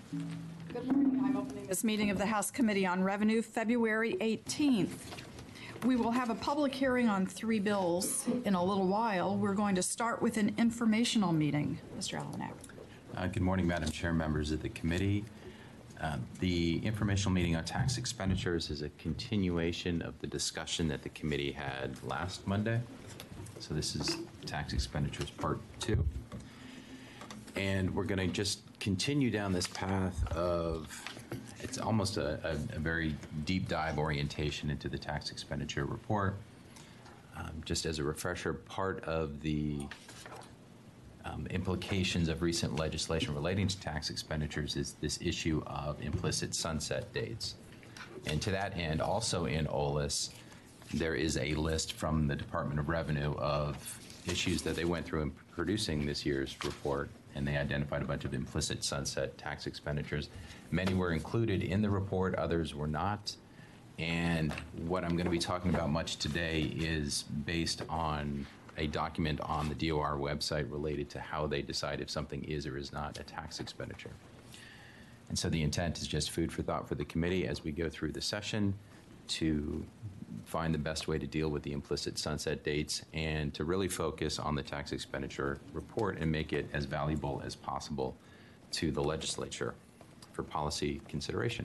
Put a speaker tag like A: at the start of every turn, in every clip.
A: Good morning. I'm opening this meeting of the House Committee on Revenue, February 18th. We will have a public hearing on 3 bills in a little while. We're going to start with an informational meeting. Mr. Alvanack.
B: Good morning, Madam Chair, members of the committee. The informational meeting on tax expenditures is a continuation of the discussion that the committee had last Monday. So this is tax expenditures part 2. And we're going to just continue down this path of, it's almost a very deep dive orientation into the tax expenditure report. Just as a refresher, part of the implications of recent legislation relating to tax expenditures is this issue of implicit sunset dates. And to that end, also in OLAS, there is a list from the Department of Revenue of issues that they went through in producing this year's report, and they identified a bunch of implicit sunset tax expenditures. Many were included in the report, others were not. And what I'm going to be talking about much today is based on a document on the DOR website related to how they decide if something is or is not a tax expenditure. And so the intent is just food for thought for the committee as we go through the session to find the best way to deal with the implicit sunset dates and to really focus on the tax expenditure report and make it as valuable as possible to the legislature for policy consideration.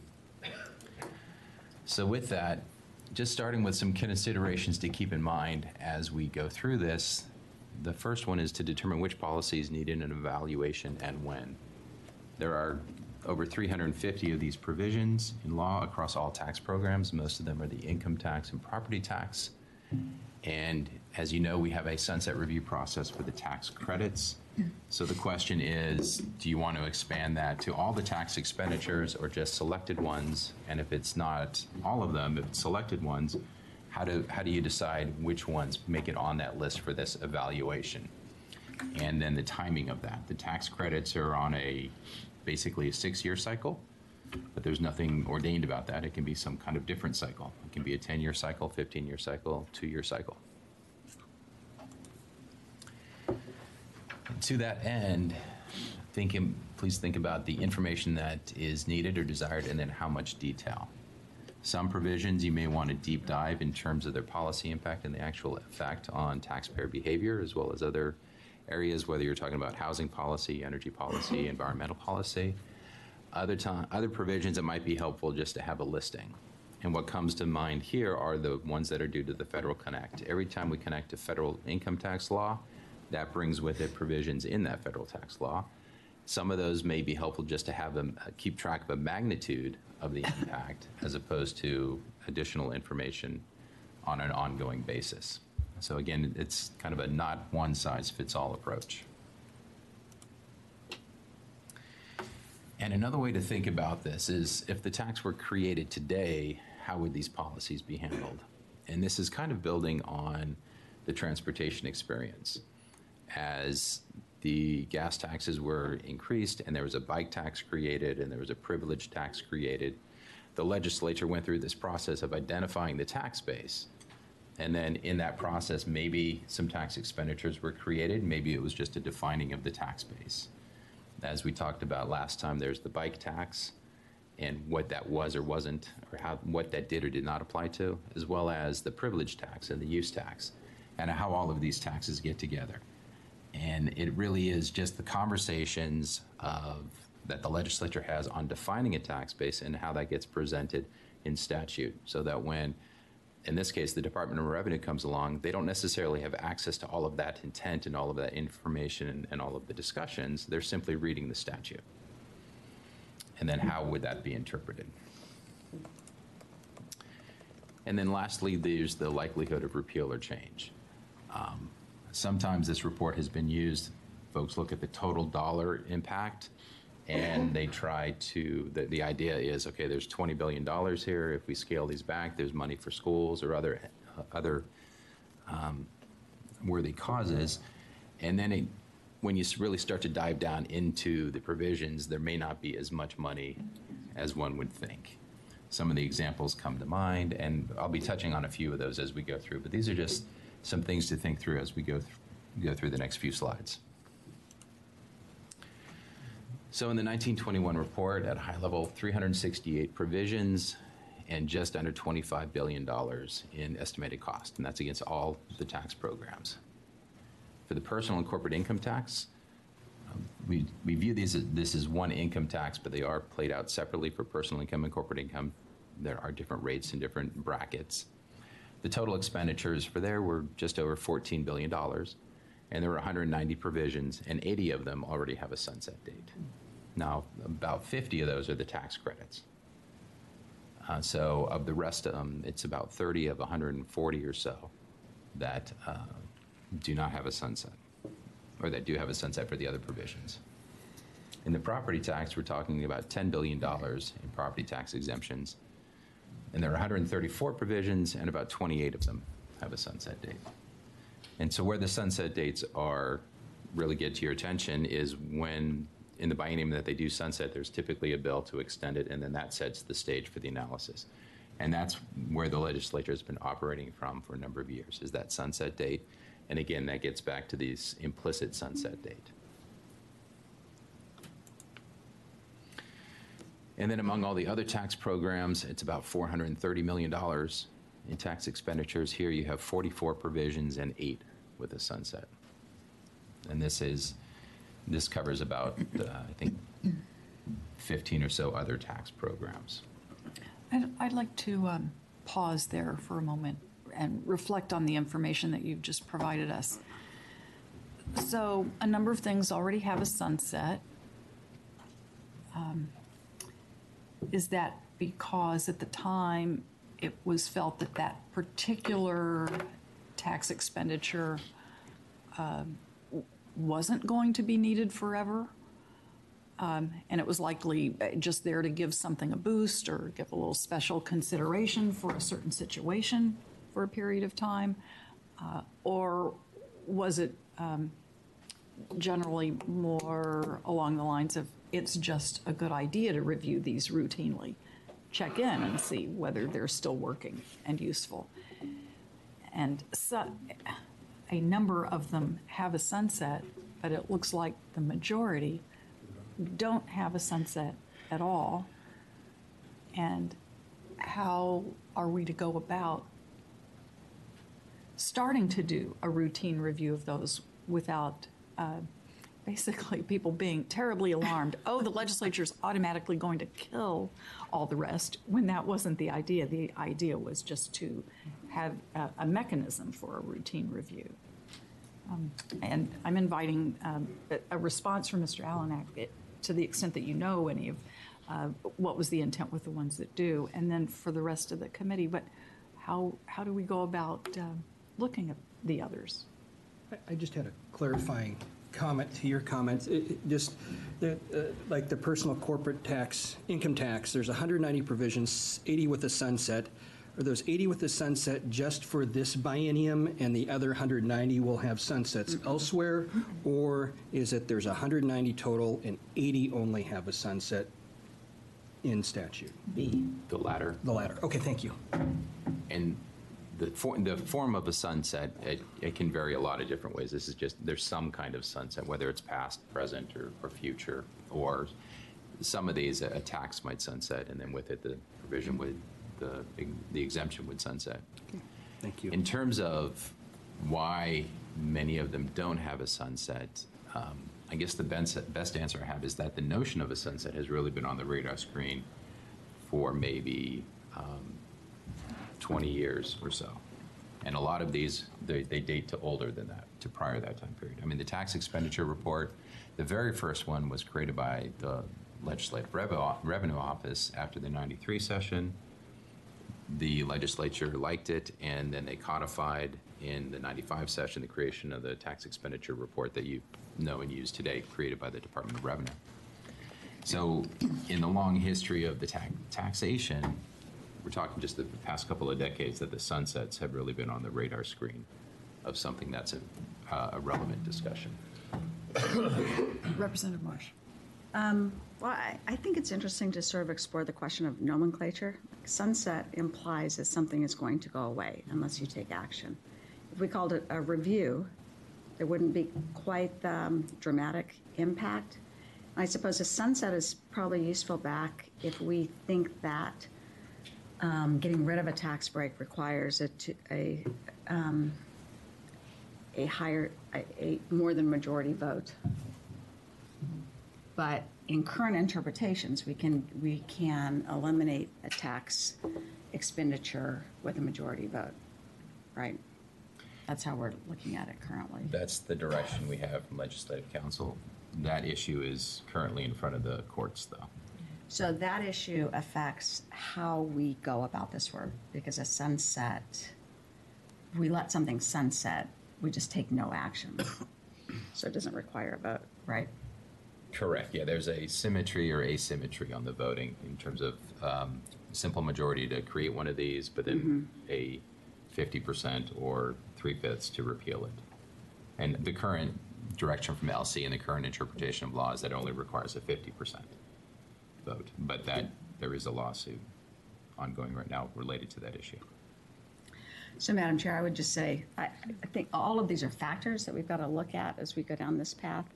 B: So with that, just starting with some considerations to keep in mind as we go through this, the first one is to determine which policies needed an evaluation and when. There are over 350 of these provisions in law across all tax programs. Most of them are the income tax and property tax. And as you know, we have a sunset review process for the tax credits. So the question is, do you want to expand that to all the tax expenditures or just selected ones? And if it's not all of them, if it's selected ones, how do you decide which ones make it on that list for this evaluation? And then the timing of that. The tax credits are on basically a 6-year cycle, but there's nothing ordained about that. It can be some kind of different cycle. It can be a 10-year cycle, 15-year cycle, 2-year cycle. And to that end, please think about the information that is needed or desired and then how much detail. Some provisions you may want to deep dive in terms of their policy impact and the actual effect on taxpayer behavior, as well as other areas, whether you're talking about housing policy, energy policy, environmental policy. Other provisions that might be helpful just to have a listing. And what comes to mind here are the ones that are due to the Federal Connect. Every time we connect to federal income tax law, that brings with it provisions in that federal tax law. Some of those may be helpful just to have them keep track of a magnitude of the impact as opposed to additional information on an ongoing basis. So again, it's kind of a not one-size-fits-all approach. And another way to think about this is if the tax were created today, how would these policies be handled? And this is kind of building on the transportation experience. As the gas taxes were increased and there was a bike tax created and there was a privilege tax created, the legislature went through this process of identifying the tax base. And then in that process, maybe some tax expenditures were created. Maybe it was just a defining of the tax base. As we talked about last time, there's the bike tax and what that was or wasn't, or what that did or did not apply to, as well as the privilege tax and the use tax, and how all of these taxes get together. And it really is just the conversations that the legislature has on defining a tax base and how that gets presented in statute, so that when, in this case, the Department of Revenue comes along, they don't necessarily have access to all of that intent and all of that information and all of the discussions. They're simply reading the statute. And then how would that be interpreted? And then lastly, there's the likelihood of repeal or change. Sometimes this report has been used, folks look at the total dollar impact and they try to, the idea is, okay, there's $20 billion here. If we scale these back, there's money for schools or other worthy causes. And then when you really start to dive down into the provisions, there may not be as much money as one would think. Some of the examples come to mind, and I'll be touching on a few of those as we go through, but these are just some things to think through as we go through the next few slides. So in the 1921 report, at a high level, 368 provisions and just under $25 billion in estimated cost, and that's against all the tax programs. For the personal and corporate income tax, we view this as one income tax, but they are played out separately for personal income and corporate income. There are different rates and different brackets. The total expenditures for there were just over $14 billion, and there were 190 provisions, and 80 of them already have a sunset date. Now, about 50 of those are the tax credits. So of the rest of them, it's about 30 of 140 or so that do not have a sunset, or that do have a sunset for the other provisions. In the property tax, we're talking about $10 billion in property tax exemptions, and there are 134 provisions, and about 28 of them have a sunset date. And so where the sunset dates are really get to your attention is when in the biennium that they do sunset, there's typically a bill to extend it, and then that sets the stage for the analysis. And that's where the legislature has been operating from for a number of years, is that sunset date. And again, that gets back to this implicit sunset date. And then among all the other tax programs, it's about $430 million in tax expenditures. Here you have 44 provisions and 8 with a sunset. And this covers about, I think, 15 or so other tax programs.
A: I'd like to pause there for a moment and reflect on the information that you've just provided us. So a number of things already have a sunset. Is that because at the time it was felt that that particular tax expenditure wasn't going to be needed forever? And it was likely just there to give something a boost or give a little special consideration for a certain situation for a period of time? Or was it generally more along the lines of it's just a good idea to review these routinely, check in and see whether they're still working and useful? And so, a number of them have a sunset, but it looks like the majority don't have a sunset at all. And how are we to go about starting to do a routine review of those without basically people being terribly alarmed? Oh, the legislature's automatically going to kill all the rest, when that wasn't the idea. The idea was just to have a mechanism for a routine review. And I'm inviting a response from Mr. Allenak to the extent that you know any of what was the intent with the ones that do, and then for the rest of the committee. But how do we go about looking at the others?
C: I just had a clarifying comment to your comments. Like the personal corporate tax, income tax, there's 190 provisions, 80 with a sunset. Are those 80 with the sunset just for this biennium and the other 190 will have sunsets elsewhere? Or is it there's 190 total and 80 only have a sunset in statute?
A: B.
B: The latter.
C: The latter. Okay, thank you.
B: And the form of a sunset, it can vary a lot of different ways. This is just, there's some kind of sunset, whether it's past, present, or future, or some of these, a tax might sunset, and then with it, the provision would, the exemption would sunset.
C: Okay, thank you.
B: In terms of why many of them don't have a sunset, I guess the best answer I have is that the notion of a sunset has really been on the radar screen for maybe 20 years or so. And a lot of these, they date to older than that, to prior to that time period. I mean, the tax expenditure report, the very first one was created by the Legislative Revenue Office after the 93 session. The legislature liked it, and then they codified in the 95 session the creation of the tax expenditure report that you know and use today, created by the Department of Revenue. So in the long history of the taxation, we're talking just the past couple of decades that the sunsets have really been on the radar screen of something that's a relevant discussion.
A: Representative Marsh.
D: Well, I think it's interesting to sort of explore the question of nomenclature. Sunset implies that something is going to go away unless you take action. If we called it a review, there wouldn't be quite the dramatic impact. I suppose a sunset is probably useful back if we think that getting rid of a tax break requires a more than majority vote. But in current interpretations, we can eliminate a tax expenditure with a majority vote, right? That's how we're looking at it currently.
B: That's the direction we have from Legislative Council. That issue is currently in front of the courts, though.
D: So that issue affects how we go about this work, because a sunset, we let something sunset, we just take no action. So it doesn't require a vote, right?
B: Correct. Yeah, there's a symmetry or asymmetry on the voting in terms of simple majority to create one of these, but then a 50% or 3/5 to repeal it. And the current direction from LC and the current interpretation of law is that it only requires a 50% vote, but that there is a lawsuit ongoing right now related to that issue.
D: So, Madam Chair, I would just say, I think all of these are factors that we've got to look at as we go down this path.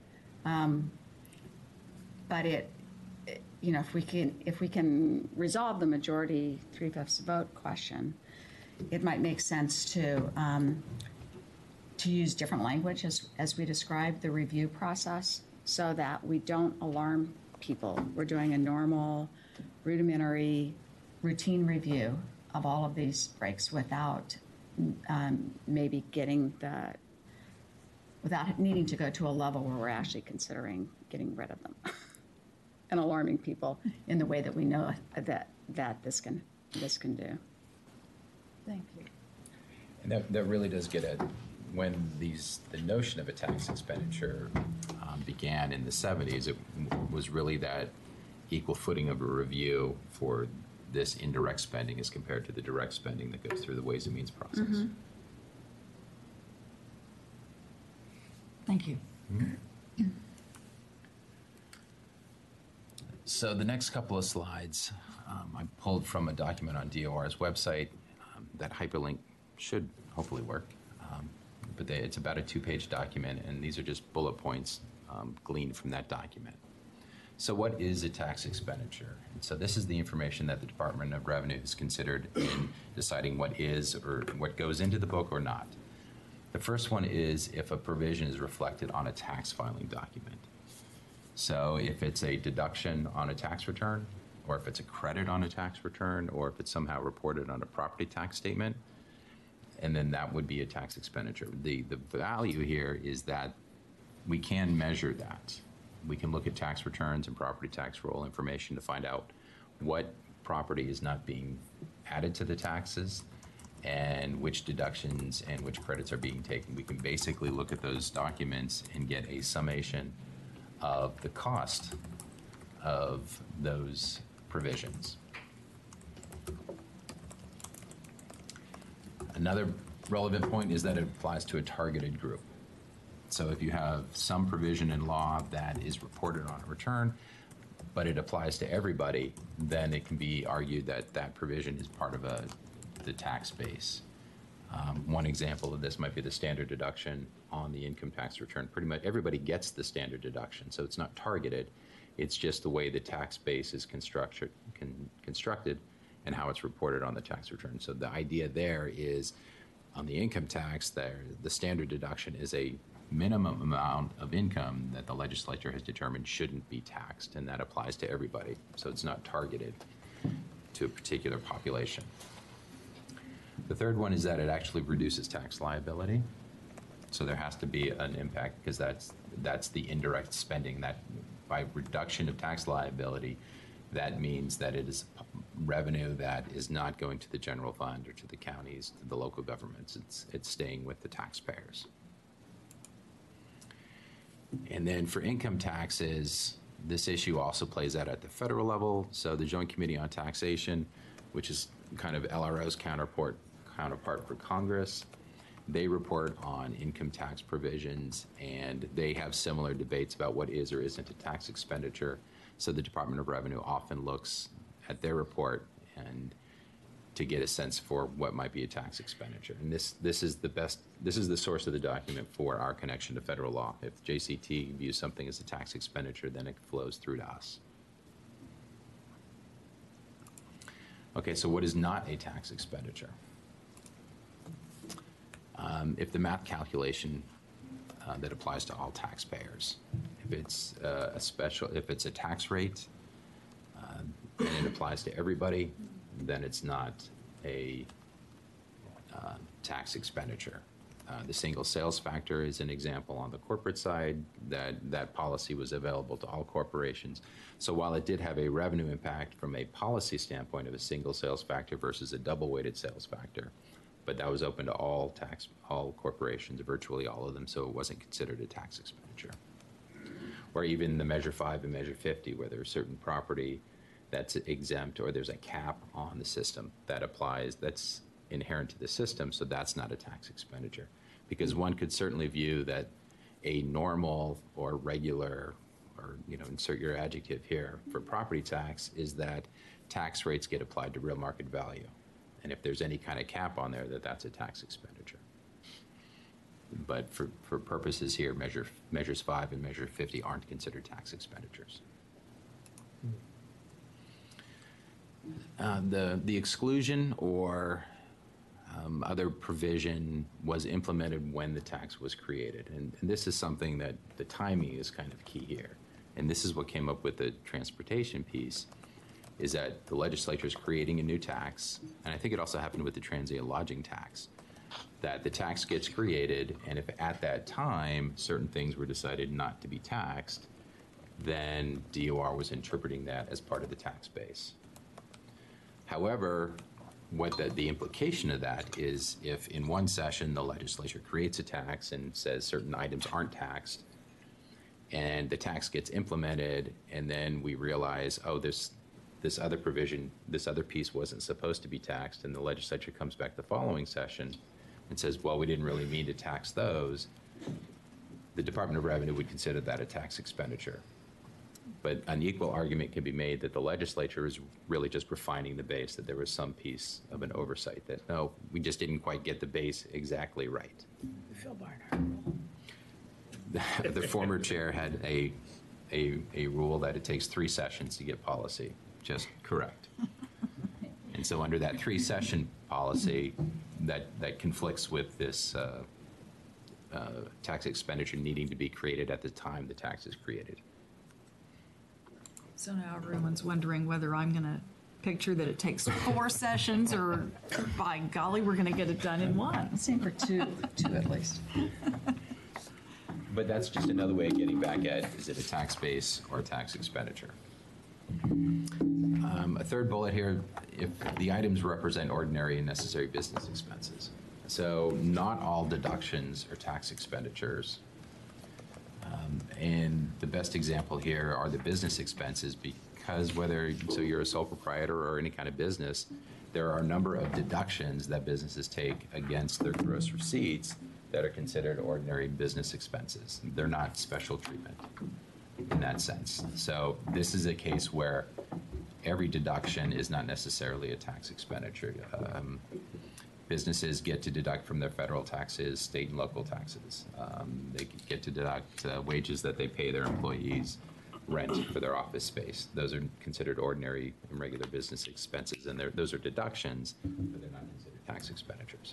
D: But if we can resolve the majority 3/5 vote question, it might make sense to use different language as we describe the review process, so that we don't alarm people. We're doing a normal, rudimentary, routine review of all of these breaks without maybe without needing to go to a level where we're actually considering getting rid of them and alarming people in the way that we know that this can do.
A: Thank you.
B: And that really does get at when the notion of a tax expenditure began in the 70s, it was really that equal footing of a review for this indirect spending as compared to the direct spending that goes through the Ways and Means process.
A: Thank you.
B: So the next couple of slides I pulled from a document on DOR's website. That hyperlink should hopefully work, but it's about a 2-page document, and these are just bullet points gleaned from that document. So what is a tax expenditure? And so this is the information that the Department of Revenue has considered in deciding what is or what goes into the book or not. The first one is if a provision is reflected on a tax filing document. So if it's a deduction on a tax return, or if it's a credit on a tax return, or if it's somehow reported on a property tax statement, and then that would be a tax expenditure. The value here is that we can measure that. We can look at tax returns and property tax roll information to find out what property is not being added to the taxes and which deductions and which credits are being taken. We can basically look at those documents and get a summation of the cost of those provisions. Another relevant point is that it applies to a targeted group. So if you have some provision in law that is reported on a return, but it applies to everybody, then it can be argued that that provision is part of the tax base. One example of this might be the standard deduction on the income tax return. Pretty much everybody gets the standard deduction, so it's not targeted. It's just the way the tax base is constructed and how it's reported on the tax return. So the idea there is on the income tax, the standard deduction is a minimum amount of income that the legislature has determined shouldn't be taxed, and that applies to everybody. So it's not targeted to a particular population. The third one is that it actually reduces tax liability. So there has to be an impact, because that's the indirect spending. That by reduction of tax liability, that means that it is revenue that is not going to the general fund or to the counties, to the local governments. It's staying with the taxpayers. And then for income taxes, this issue also plays out at the federal level. So the Joint Committee on Taxation, which is kind of LRO's counterpart for Congress, they report on income tax provisions, and they have similar debates about what is or isn't a tax expenditure. So the Department of Revenue often looks at their report and to get a sense for what might be a tax expenditure. And this is the source of the document for our connection to federal law. If JCT views something as a tax expenditure, then it flows through to us. Okay, so what is not a tax expenditure? If the math calculation that applies to all taxpayers, if it's if it's a tax rate and it applies to everybody, then it's not a tax expenditure. The single sales factor is an example on the corporate side. That policy was available to all corporations. So while it did have a revenue impact from a policy standpoint of a single sales factor versus a double weighted sales factor, but that was open to all corporations, virtually all of them, so it wasn't considered a tax expenditure. Or even the Measure 5 and Measure 50, where there's certain property that's exempt or there's a cap on the system that applies, that's inherent to the system, so that's not a tax expenditure. Because one could certainly view that a normal or regular, or insert your adjective here for property tax, is that tax rates get applied to real market value. And if there's any kind of cap on there, that's a tax expenditure. But for purposes here, Measures 5 and Measure 50 aren't considered tax expenditures. The exclusion or other provision was implemented when the tax was created. And this is something that the timing is kind of key here. And this is what came up with the transportation piece, is that the legislature is creating a new tax, and I think it also happened with the transient lodging tax, that the tax gets created, and if at that time certain things were decided not to be taxed, then DOR was interpreting that as part of the tax base. However, what the implication of that is, if in one session the legislature creates a tax and says certain items aren't taxed, and the tax gets implemented, and then we realize, oh, this other provision, this other piece wasn't supposed to be taxed, and the legislature comes back the following session and says, well, we didn't really mean to tax those, the Department of Revenue would consider that a tax expenditure. But an equal argument can be made that the legislature is really just refining the base, that there was some piece of an oversight, that no, we just didn't quite get the base exactly right.
E: Phil Barnhart rule.
B: The former chair had a rule that it takes 3 sessions to get policy just correct. And so under that 3-session policy, that conflicts with this tax expenditure needing to be created at the time the tax is created.
A: So now everyone's wondering whether I'm going to picture that it takes 4 sessions, or by golly, we're going to get it done in 1.
D: Same for two at least.
B: But that's just another way of getting back at, is it a tax base or a tax expenditure? A third bullet here, if the items represent ordinary and necessary business expenses. So not all deductions are tax expenditures. And the best example here are the business expenses, because so you're a sole proprietor or any kind of business, there are a number of deductions that businesses take against their gross receipts that are considered ordinary business expenses. They're not special treatment in that sense. So this is a case where every deduction is not necessarily a tax expenditure. Businesses get to deduct from their federal taxes, state and local taxes. They get to deduct wages that they pay their employees, rent for their office space. Those are considered ordinary and regular business expenses, and those are deductions, but they're not considered tax expenditures.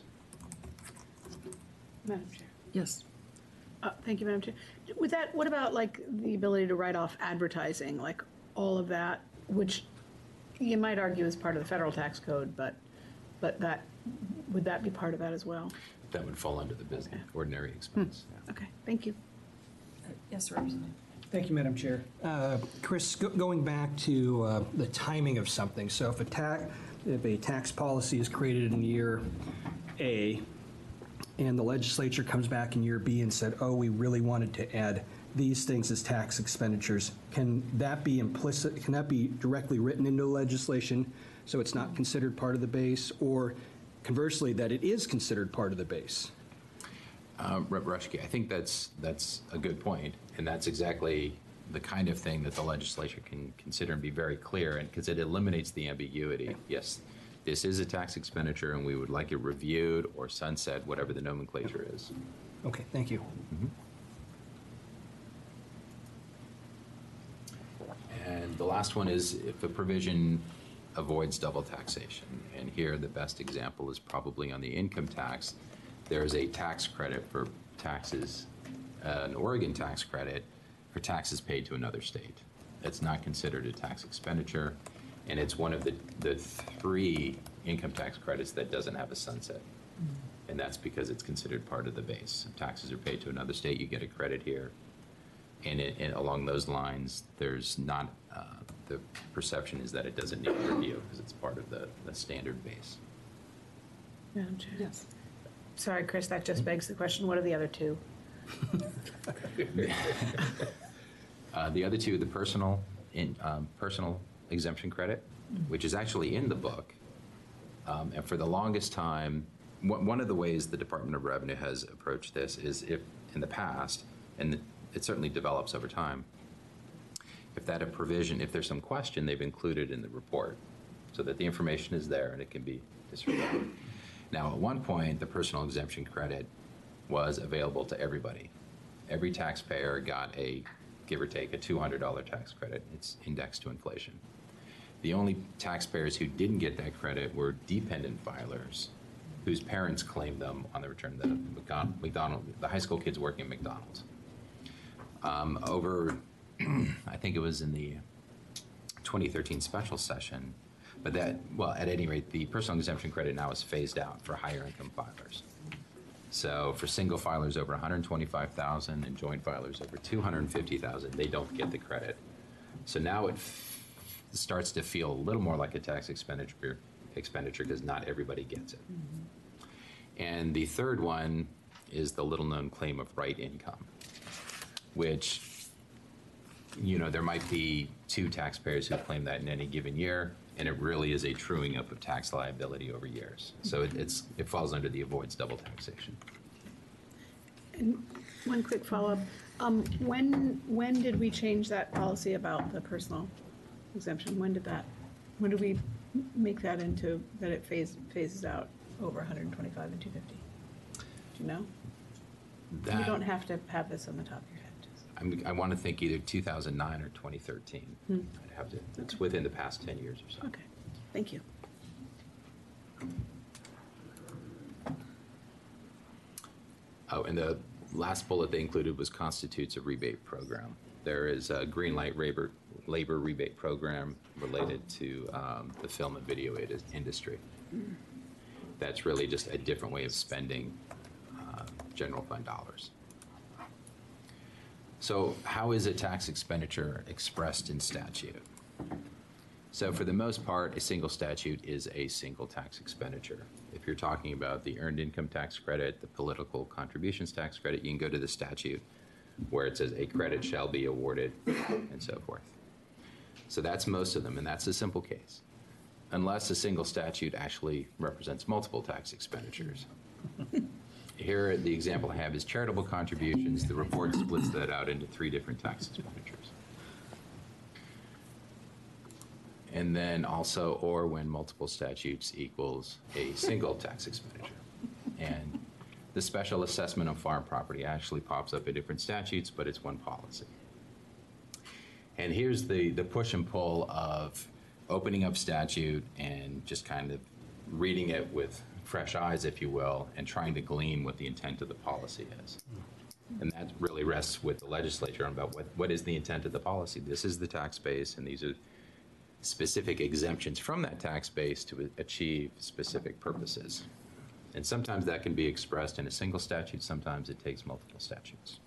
E: Madam Chair.
A: Yes.
E: Thank you, Madam Chair. With that, what about like the ability to write off advertising, like all of that, which you might argue is part of the federal tax code, but that, would that be part of that as well?
B: That would fall under the business ordinary expense. Yeah.
E: Okay, thank you.
A: Yes, Representative.
C: Thank you, Madam Chair. Chris, going back to the timing of something, so if a tax policy is created in year A, and the legislature comes back in year B and said, oh, we really wanted to add these things as tax expenditures, can that be implicit, can that be directly written into legislation so it's not considered part of the base, or conversely, that it is considered part of the base?
B: Rep. Rushke, I think that's a good point, and that's exactly the kind of thing that the legislature can consider and be very clear, and because it eliminates the ambiguity. Yes, this is a tax expenditure and we would like it reviewed or sunset, whatever the nomenclature is.
C: Okay, thank you.
B: And the last one is if a provision avoids double taxation. And here, the best example is probably on the income tax. There is a tax credit for taxes, an Oregon tax credit for taxes paid to another state. It's not considered a tax expenditure, and it's one of the 3 income tax credits that doesn't have a sunset. And that's because it's considered part of the base. If taxes are paid to another state, you get a credit here. And along those lines, there's not, the perception is that it doesn't need review because it's part of the standard base.
E: Madam Chair? Yes. Sorry, Chris, that just begs the question, what are the other 2?
B: The other 2, the personal exemption credit, which is actually in the book. And for the longest time, one of the ways the Department of Revenue has approached this is if in the past, and it certainly develops over time, if there's some question, they've included in the report so that the information is there and it can be disregarded. Now, at one point, the personal exemption credit was available to everybody. Every taxpayer got give or take, a $200 tax credit. It's indexed to inflation. The only taxpayers who didn't get that credit were dependent filers whose parents claimed them on the return. The high school kids working at McDonald's. I think it was in the 2013 special session, but at any rate, the personal exemption credit now is phased out for higher income filers. So for single filers over 125,000 and joint filers over 250,000, they don't get the credit. So now it starts to feel a little more like a tax expenditure because not everybody gets it. And the third one is the little-known claim of right income, which, there might be 2 taxpayers who claim that in any given year, and it really is a truing up of tax liability over years. So it falls under the avoids double taxation.
E: And one quick follow-up. When did we change that policy about the personal exemption? When did we make that into, that it phases out over 125 and 250? Do you know? You don't have to have this on the top of your head.
B: I want to think either 2009 or 2013. I'd have to. It's within the past 10 years or so.
E: Okay, thank you.
B: Oh, and the last bullet they included was constitutes a rebate program. There is a green light labor rebate program related to the film and video industry. That's really just a different way of spending general fund dollars. So how is a tax expenditure expressed in statute? So for the most part, a single statute is a single tax expenditure. If you're talking about the earned income tax credit, the political contributions tax credit, you can go to the statute where it says a credit shall be awarded and so forth. So that's most of them, and that's a simple case, unless a single statute actually represents multiple tax expenditures. Here, the example I have is charitable contributions. The report splits that out into 3 different tax expenditures. And then also, or when multiple statutes equals a single tax expenditure. And the special assessment of farm property actually pops up in different statutes, but it's one policy. And here's the push and pull of opening up statute and just kind of reading it with fresh eyes, if you will, and trying to glean what the intent of the policy is. And that really rests with the legislature about what is the intent of the policy. This is the tax base, and these are specific exemptions from that tax base to achieve specific purposes. And sometimes that can be expressed in a single statute, sometimes it takes multiple statutes.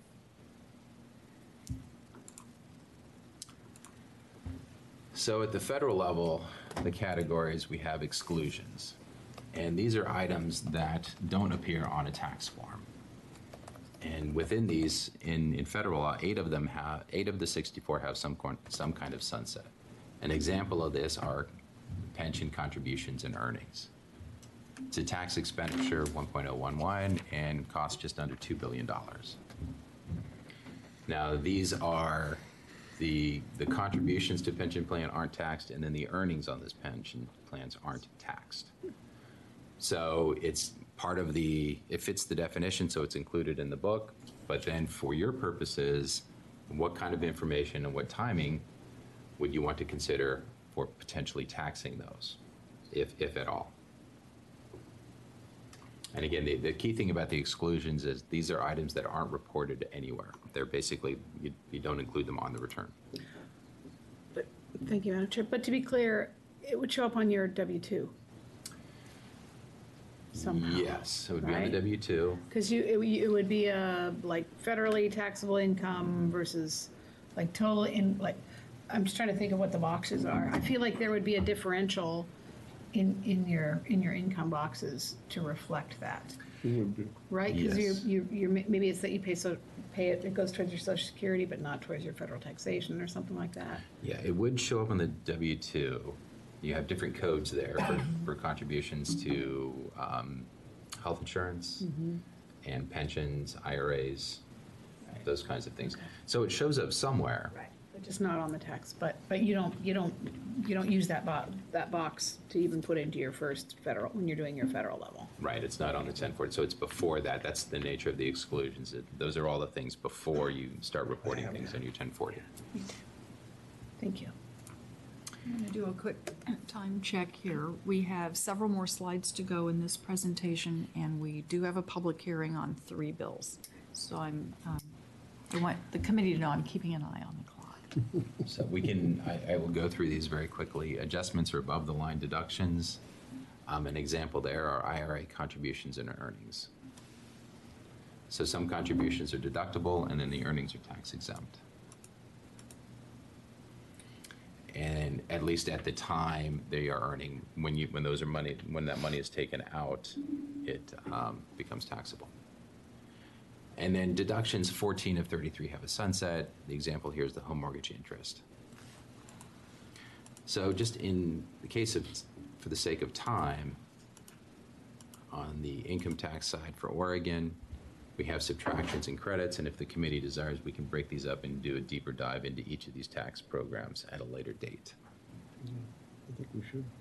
B: So at the federal level, the categories, we have exclusions. And these are items that don't appear on a tax form. And within these, in federal law, 8 of the 64 have some kind of sunset. An example of this are pension contributions and earnings. It's a tax expenditure of 1.011 and costs just under $2 billion. Now, these are the contributions to pension plan aren't taxed, and then the earnings on those pension plans aren't taxed. So it's part of it fits the definition, so it's included in the book. But then for your purposes, what kind of information and what timing would you want to consider for potentially taxing those, if at all? And again, the key thing about the exclusions is these are items that aren't reported anywhere. They're basically, you don't include them on the return.
E: But, thank you, Madam Chair. But to be clear, it would show up on your W-2 somehow.
B: Yes, it would be on the
E: Right.
B: W-2.
E: Because it would be like federally taxable income versus like total I'm just trying to think of what the boxes are. I feel like there would be a differential in your income boxes to reflect that. Right? Because
B: Yes.
E: you're maybe it's that you pay it goes towards your Social Security, but not towards your federal taxation or something like that.
B: Yeah, it would show up on the W-2. You have different codes there for contributions to health insurance and pensions, IRAs, those kinds of things. So it shows up somewhere.
E: Right. But just not on the tax. But you don't use that box to even put into your first federal when you're doing your federal level.
B: Right, it's not on the 1040, so it's before that. That's the nature of the exclusions. Those are all the things before you start reporting things on your 1040.
E: Thank you.
A: I'm going to do a quick time check here. We have several more slides to go in this presentation, and we do have a public hearing on 3 bills. So I want the committee to know I'm keeping an eye on the clock.
B: So I will go through these very quickly. Adjustments are above the line deductions. An example there are IRA contributions and earnings. So some contributions are deductible, and then the earnings are tax exempt. And at least at the time they are earning, when that money is taken out, it becomes taxable. And then deductions, 14 of 33 have a sunset. The example here is the home mortgage interest. So just in the case of, for the sake of time, on the income tax side for Oregon, we have subtractions and credits, and if the committee desires, we can break these up and do a deeper dive into each of these tax programs at a later date.
F: I think we should.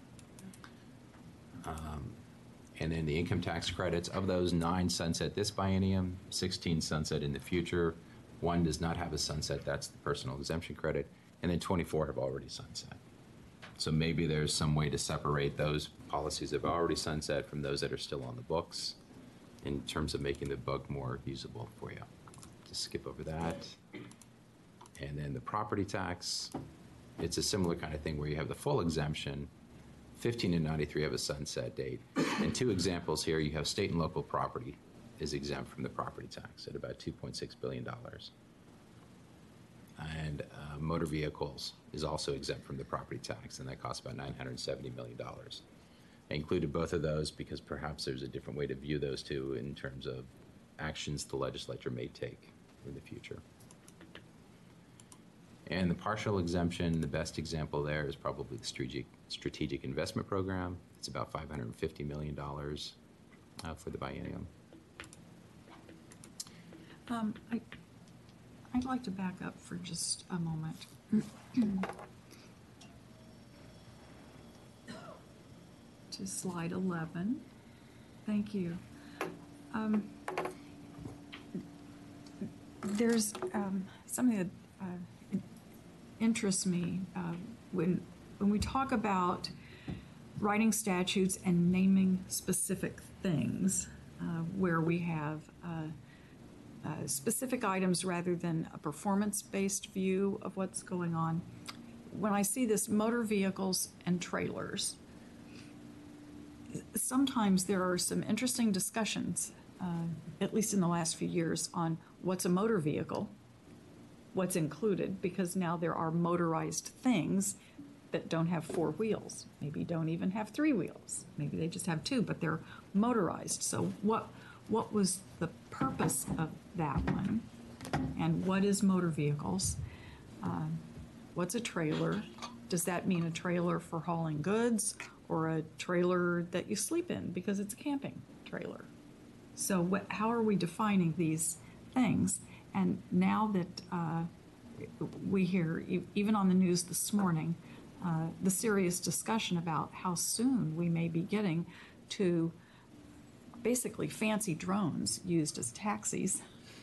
B: And then the income tax credits, of those 9 sunset this biennium, 16 sunset in the future. 1 does not have a sunset, that's the personal exemption credit, and then 24 have already sunset. So maybe there's some way to separate those policies that have already sunset from those that are still on the books in terms of making the book more usable for you. Just skip over that. And then the property tax, it's a similar kind of thing where you have the full exemption. 15 and 93 have a sunset date. And 2 examples here, you have state and local property is exempt from the property tax at about $2.6 billion. And motor vehicles is also exempt from the property tax, and that costs about $970 million. I included both of those because perhaps there's a different way to view those 2 in terms of actions the legislature may take in the future. And the partial exemption, the best example there is probably the strategic investment program. It's about $550 million for the biennium.
A: I'd like to back up for just a moment. To slide 11. Thank you. There's something that interests me when we talk about writing statutes and naming specific things where we have specific items rather than a performance-based view of what's going on. When I see this motor vehicles and trailers, sometimes there are some interesting discussions, at least in the last few years, on what's a motor vehicle, what's included, because now there are motorized things that don't have 4 wheels, maybe don't even have 3 wheels, maybe they just have 2, but they're motorized. So what was the purpose of that one? And what is motor vehicles? What's a trailer? Does that mean a trailer for hauling goods or a trailer that you sleep in because it's a camping trailer? So how are we defining these things? And now that we hear, even on the news this morning, the serious discussion about how soon we may be getting to basically fancy drones used as taxis.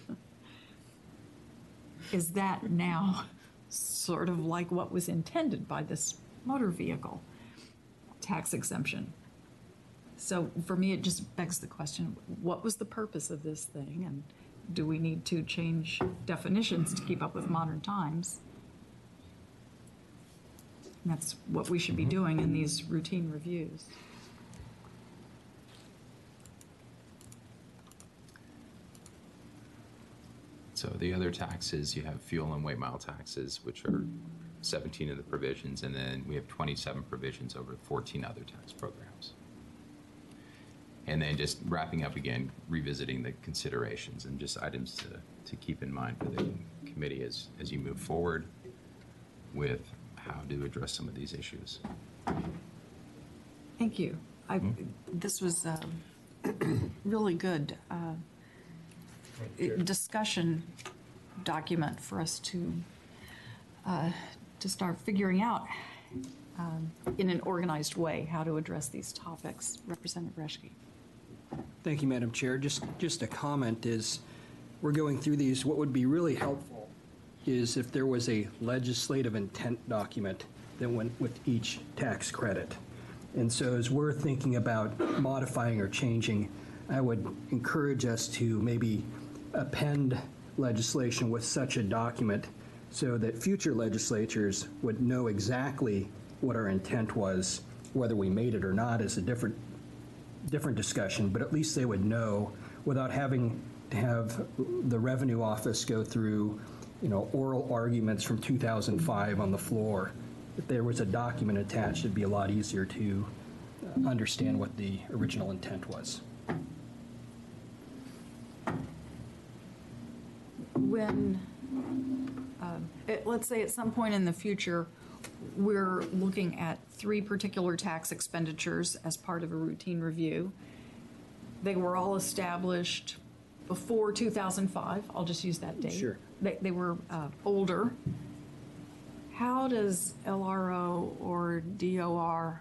A: Is that now sort of like what was intended by this motor vehicle tax exemption? So for me, it just begs the question, what was the purpose of this thing? And do we need to change definitions to keep up with modern times? And that's what we should be doing in these routine reviews.
B: So the other taxes, you have fuel and weight mile taxes, which are 17 of the provisions, and then we have 27 provisions over 14 other tax programs. And then just wrapping up again, revisiting the considerations and just items to keep in mind for the committee as you move forward with how to address some of these issues.
A: Thank you. This was really good discussion document for us to start figuring out in an organized way how to address these topics. Representative Reschke.
C: Thank you, Madam Chair. Just a comment is, we're going through these, what would be really helpful is if there was a legislative intent document that went with each tax credit. And so as we're thinking about modifying or changing, I would encourage us to maybe append legislation with such a document so that future legislatures would know exactly what our intent was. Whether we made it or not is a different discussion, but at least they would know without having to have the Revenue Office go through, oral arguments from 2005 on the floor. If there was a document attached, it'd be a lot easier to understand what the original intent was.
A: When, let's say at some point in the future, we're looking at 3 particular tax expenditures as part of a routine review. They were all established before 2005. I'll just use that date.
C: Sure.
A: They were older. How does LRO or DOR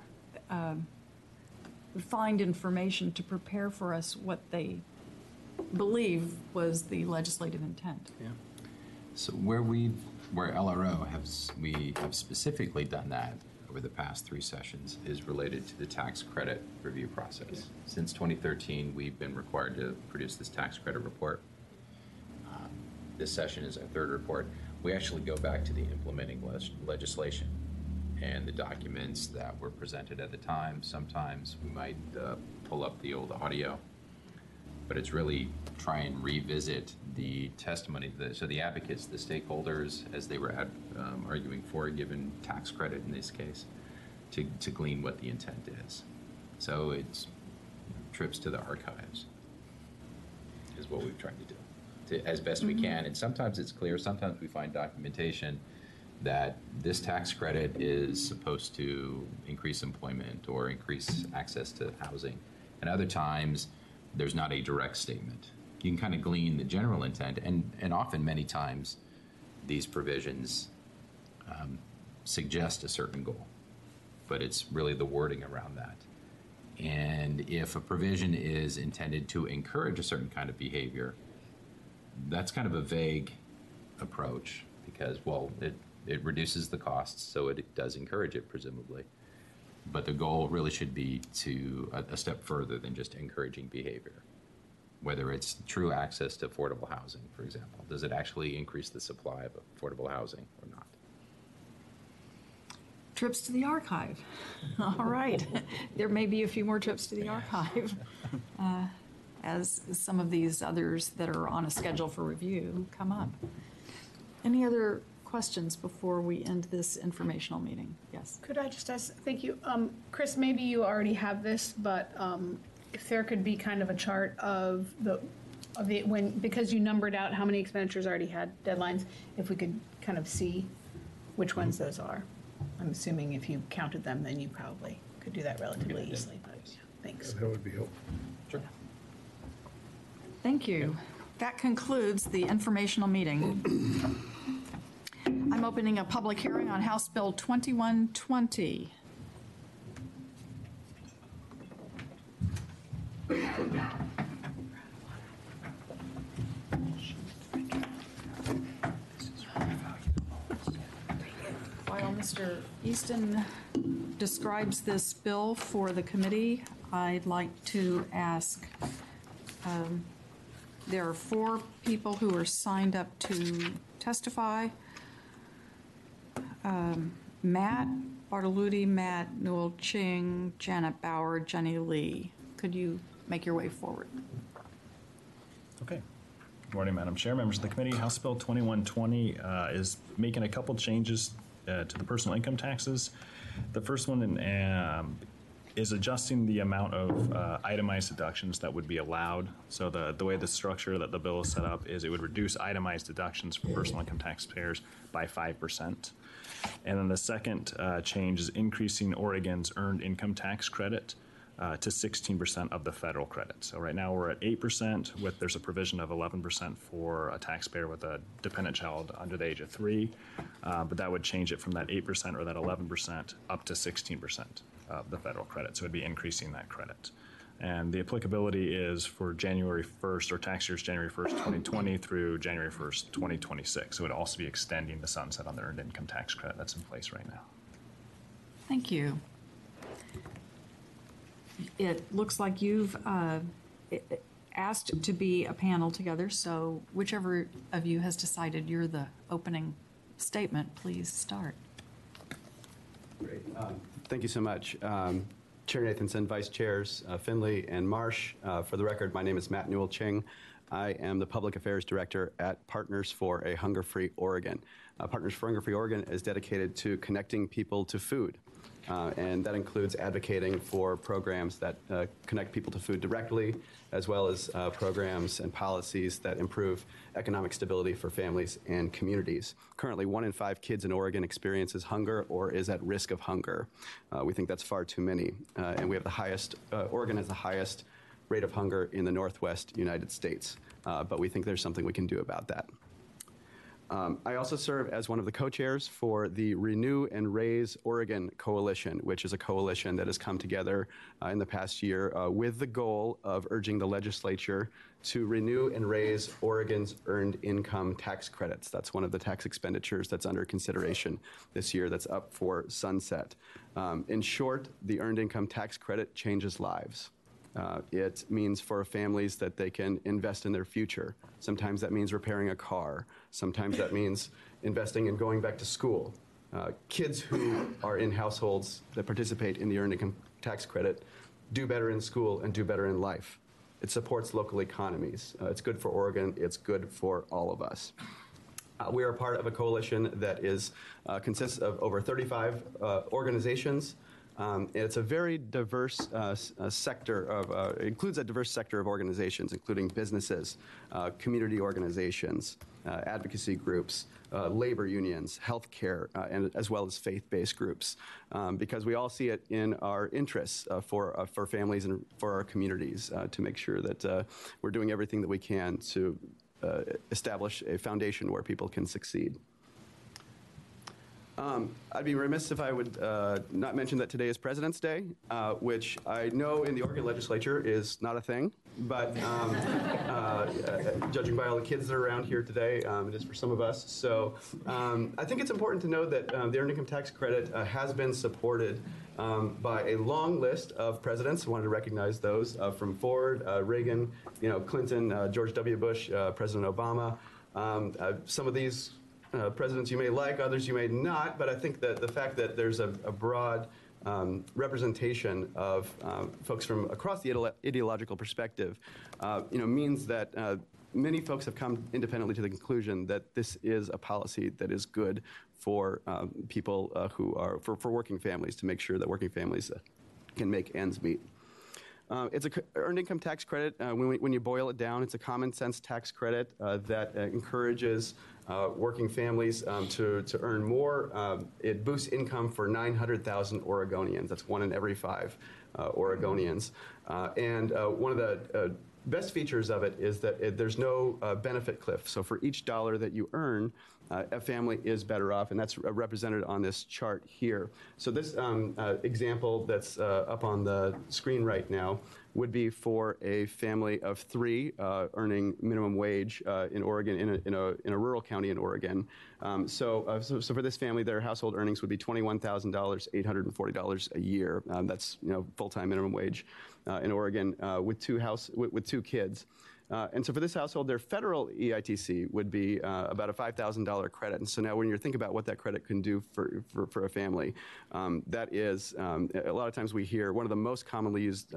A: find information to prepare for us what they believe was the legislative intent?
C: Yeah.
B: So where LRO we have specifically done that over the past 3 sessions is related to the tax credit review process. Okay. Since 2013, we've been required to produce this tax credit report. This session is our 3rd report. We actually go back to the implementing legislation and the documents that were presented at the time. Sometimes we might pull up the old audio, but it's really try and revisit the testimony. So the advocates, the stakeholders, as they were arguing for a given tax credit in this case, to glean what the intent is. So it's trips to the archives is what we've tried to do as best we can. And sometimes it's clear, sometimes we find documentation that this tax credit is supposed to increase employment or increase access to housing. And other times, there's not a direct statement. You can kind of glean the general intent, and often, many times, these provisions suggest a certain goal, but it's really the wording around that. And if a provision is intended to encourage a certain kind of behavior, that's kind of a vague approach because, well, it reduces the costs, so it does encourage it, presumably. But the goal really should be to a step further than just encouraging behavior. Whether it's true access to affordable housing, for example. Does it actually increase the supply of affordable housing or not?
A: Trips to the archive. All right. There may be a few more trips to the archive as some of these others that are on a schedule for review come up. Any other questions before we end this informational meeting? Yes.
E: Could I just ask, thank you. Chris, maybe you already have this, but if there could be kind of a chart of because you numbered out how many expenditures already had deadlines, if we could kind of see which ones those are. I'm assuming if you counted them, then you probably could do that relatively easily, but yeah, thanks.
F: That would be helpful.
B: Sure.
A: Thank you. That concludes the informational meeting. opening a public hearing on House Bill 2120. While Mr. Easton describes this bill for the committee, I'd like to ask, there are 4 people who are signed up to testify. Matt Bartoludi, Matt Newell Ching, Janet Bauer, Jenny Lee. Could you make your way forward?
G: Okay. Good morning, Madam Chair, members of the committee. House Bill 2120 is making a couple changes to the personal income taxes. The first one is adjusting the amount of itemized deductions that would be allowed. So the way the structure that the bill is set up is it would reduce itemized deductions for personal income taxpayers by 5%. And then the second change is increasing Oregon's earned income tax credit to 16% of the federal credit. So right now we're at 8% there's a provision of 11% for a taxpayer with a dependent child under the age of 3, but that would change it from that 8% or that 11% up to 16% of the federal credit. So it'd be increasing that credit. And the applicability is for January 1st or tax years January 1st, 2020 through January 1st, 2026. So it would also be extending the sunset on the earned income tax credit that's in place right now.
A: Thank you. It looks like you've asked to be a panel together, so whichever of you has decided you're the opening statement, please start.
H: Great. Thank you so much. Chair Nathanson, Vice Chairs Finley and Marsh. For the record, my name is Matt Newell Ching. I am the Public Affairs Director at Partners for a Hunger-Free Oregon. Partners for Hunger-Free Oregon is dedicated to connecting people to food. And that includes advocating for programs that connect people to food directly, as well as programs and policies that improve economic stability for families and communities. Currently, 1 in 5 kids in Oregon experiences hunger or is at risk of hunger. We think that's far too many. And we have the highest, Oregon has the highest rate of hunger in the Northwest United States. But we think there's something we can do about that. I also serve as one of the co-chairs for the Renew and Raise Oregon Coalition, which is a coalition that has come together in the past year with the goal of urging the legislature to renew and raise Oregon's earned income tax credits. That's one of the tax expenditures that's under consideration this year that's up for sunset. In short, the earned income tax credit changes lives. It means for families that they can invest in their future. Sometimes that means repairing a car. Sometimes that means investing in going back to school. Kids who are in households that participate in the earned income tax credit do better in school and do better in life. It supports local economies. It's good for Oregon. It's good for all of us. We are part of a coalition that consists of over 35 organizations. It's a very diverse sector of, includes a diverse sector of organizations, including businesses, community organizations, advocacy groups, labor unions, healthcare, and as well as faith-based groups, because we all see it in our interests for families and for our communities to make sure that we're doing everything that we can to establish a foundation where people can succeed. I'd be remiss if I would not mention that today is President's Day, which I know in the Oregon legislature is not a thing, but judging by all the kids that are around here today, it is for some of us. So I think it's important to know that the Earned Income Tax Credit has been supported by a long list of presidents. I wanted to recognize those from Ford, Reagan, Clinton, George W. Bush, President Obama. Some of these presidents you may like, others you may not, but I think that the fact that there's a broad representation of folks from across the ideological perspective, means that many folks have come independently to the conclusion that this is a policy that is good for people who are, for working families, to make sure that working families can make ends meet. It's an earned income tax credit. When you boil it down, it's a common sense tax credit that encourages working families to earn more. It boosts income for 900,000 Oregonians. That's 1 in every 5 Oregonians. And one of the best features of it is that there's no benefit cliff. So for each dollar that you earn, a family is better off, and that's represented on this chart here. So this example that's up on the screen right now would be for a family of 3 earning minimum wage in Oregon, in a rural county in Oregon. So for this family, their household earnings would be $21,840 a year. That's full-time minimum wage in Oregon with 2 kids. And so for this household, their federal EITC would be about a $5,000 credit. And so now when you're thinking about what that credit can do for a family, that is, a lot of times we hear one of the most commonly used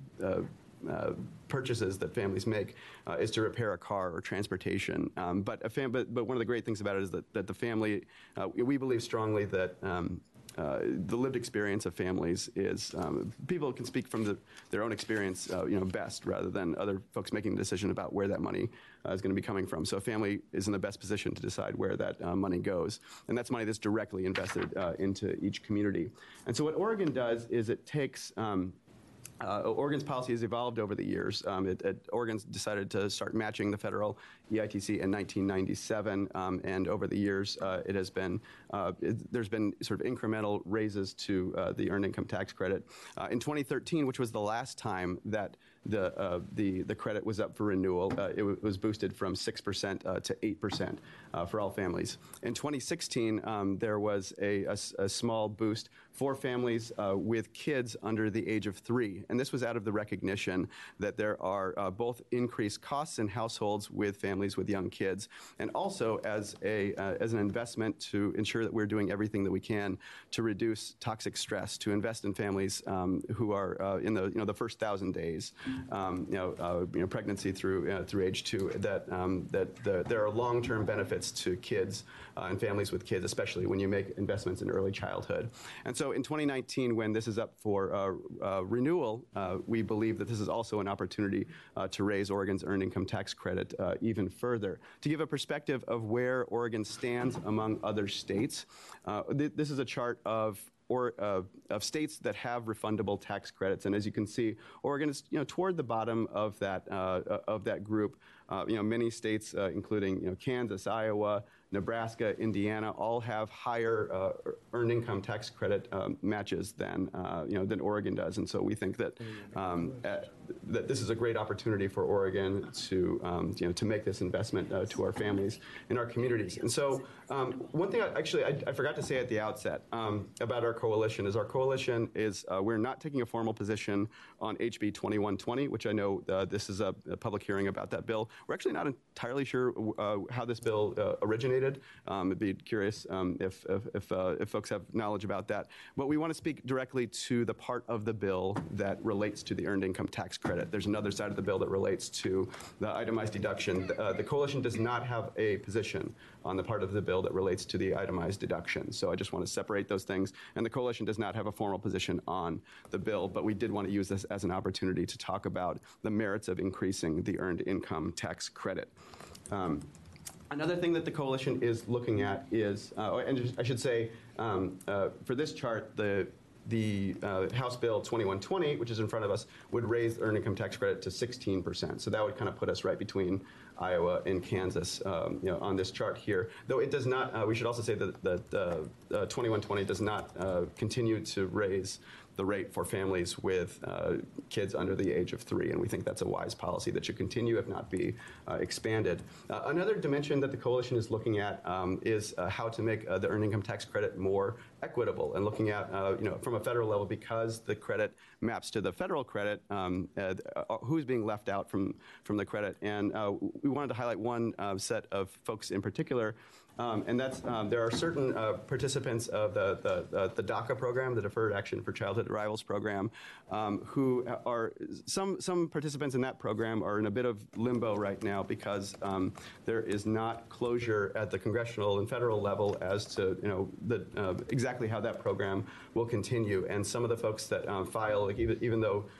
H: purchases that families make is to repair a car or transportation. But one of the great things about it is that the family, we believe strongly that the lived experience of families is people can speak from their own experience, best, rather than other folks making a decision about where that money is going to be coming from. So a family is in the best position to decide where that money goes, and that's money that's directly invested into each community. And so what Oregon does is it takes Oregon's policy has evolved over the years. Oregon's decided to start matching the federal EITC in 1997, and over the years, there's been sort of incremental raises to the earned income tax credit. In 2013, which was the last time that the credit was up for renewal, it was boosted from 6% to 8% for all families. In 2016, there was a small boost for families with kids under the age of 3. And this was out of the recognition that there are both increased costs in households with families with young kids, and also as an investment to ensure that we're doing everything that we can to reduce toxic stress, to invest in families who are in the first 1,000 days, pregnancy through age 2. There are long-term benefits to kids and families with kids, especially when you make investments in early childhood. And so in 2019, when this is up for renewal, we believe that this is also an opportunity to raise Oregon's earned income tax credit even further. To give a perspective of where Oregon stands among other states, this is a chart of states that have refundable tax credits, and as you can see, Oregon is toward the bottom of that group. Many states, including Kansas, Iowa, Nebraska, Indiana, all have higher earned income tax credit matches than Oregon does, and so we think that that this is a great opportunity for Oregon to make this investment to our families and our communities. And so one thing I forgot to say at the outset about our coalition is we're not taking a formal position on HB 2120, which I know this is a public hearing about that bill. We're actually not entirely sure how this bill originated. I'd be curious if folks have knowledge about that. But we want to speak directly to the part of the bill that relates to the earned income tax credit. There's another side of the bill that relates to the itemized deduction. The coalition does not have a position on the part of the bill that relates to the itemized deduction. So I just want to separate those things. And the coalition does not have a formal position on the bill, but we did want to use this as an opportunity to talk about the merits of increasing the earned income tax credit. Another thing that the coalition is looking at is, and I should say, for this chart, the House Bill 2120, which is in front of us, would raise the earned income tax credit to 16%. So that would kind of put us right between Iowa and Kansas, on this chart here. Though it does not, we should also say that 2120 does not continue to raise the rate for families with kids under the age of 3, and we think that's a wise policy that should continue, if not be expanded. Another dimension that the coalition is looking at is how to make the earned income tax credit more equitable, and looking at from a federal level, because the credit maps to the federal credit, who's being left out from the credit. And we wanted to highlight one set of folks in particular. And that's there are certain participants of the DACA program, the Deferred Action for Childhood Arrivals program, who are some participants in that program are in a bit of limbo right now because there is not closure at the congressional and federal level as to exactly how that program will continue. And some of the folks that file, like even though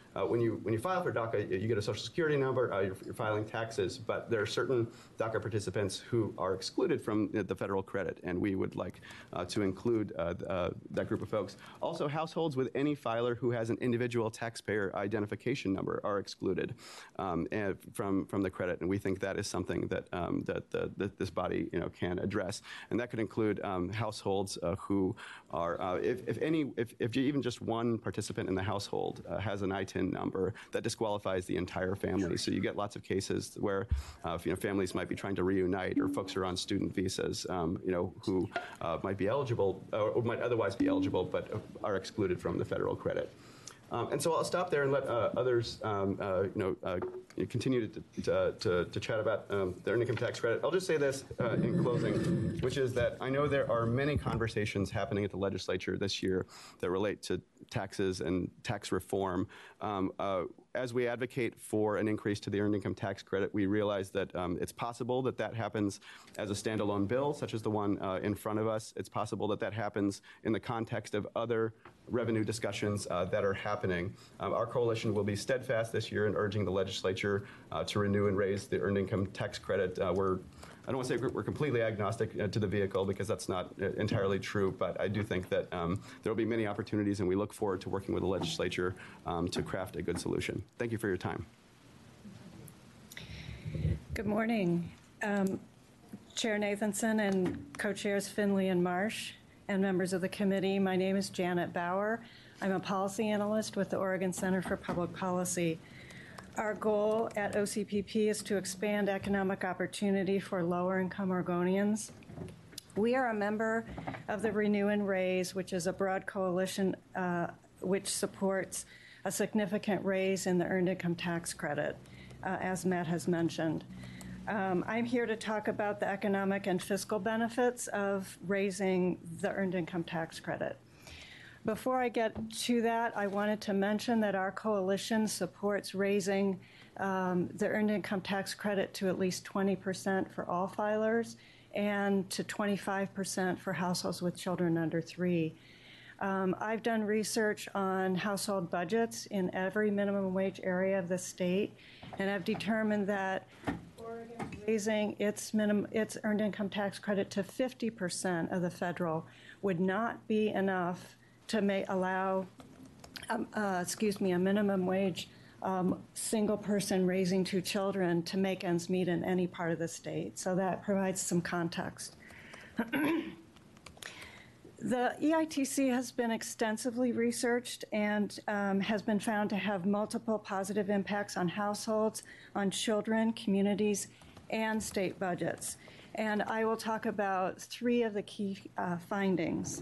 H: when you file for DACA, you get a Social Security number, you're filing taxes, but there are certain DACA participants who are excluded from the federal credit, and we would like to include that group of folks. Also, households with any filer who has an individual taxpayer identification number are excluded and from the credit, and we think that is something that that this body can address, and that could include households who are if even just one participant in the household has an ITIN number, that disqualifies the entire family. So you get lots of cases where families might be trying to reunite, or folks are on student visas, who might be eligible or might otherwise be eligible, but are excluded from the federal credit. And so I'll stop there and let others, continue to chat about the earned income tax credit. I'll just say this in closing, which is that I know there are many conversations happening at the legislature this year that relate to taxes and tax reform. As we advocate for an increase to the earned income tax credit, we realize that it's possible that that happens as a standalone bill, such as the one in front of us. It's possible that that happens in the context of other revenue discussions that are happening. Our coalition will be steadfast this year in urging the legislature to renew and raise the earned income tax credit. I don't want to say we're completely agnostic to the vehicle, because that's not entirely true, but I do think that there will be many opportunities, and we look forward to working with the legislature to craft a good solution. Thank you for your time.
I: Good morning. Chair Nathanson and co-chairs Finley and Marsh and members of the committee. My name is Janet Bauer. I'm a policy analyst with the Oregon Center for Public Policy. Our goal at OCPP is to expand economic opportunity for lower-income Oregonians. We are a member of the Renew and Raise, which is a broad coalition which supports a significant raise in the earned income tax credit, as Matt has mentioned. I'm here to talk about the economic and fiscal benefits of raising the earned income tax credit. Before I get to that, I wanted to mention that our coalition supports raising the earned income tax credit to at least 20% for all filers and to 25% for households with children under 3. I've done research on household budgets in every minimum wage area of the state, and I've determined that Oregon raising its earned income tax credit to 50% of the federal would not be enough to allow a minimum wage single person raising 2 children to make ends meet in any part of the state. So that provides some context. The EITC has been extensively researched and has been found to have multiple positive impacts on households, on children, communities, and state budgets. And I will talk about 3 of the key findings.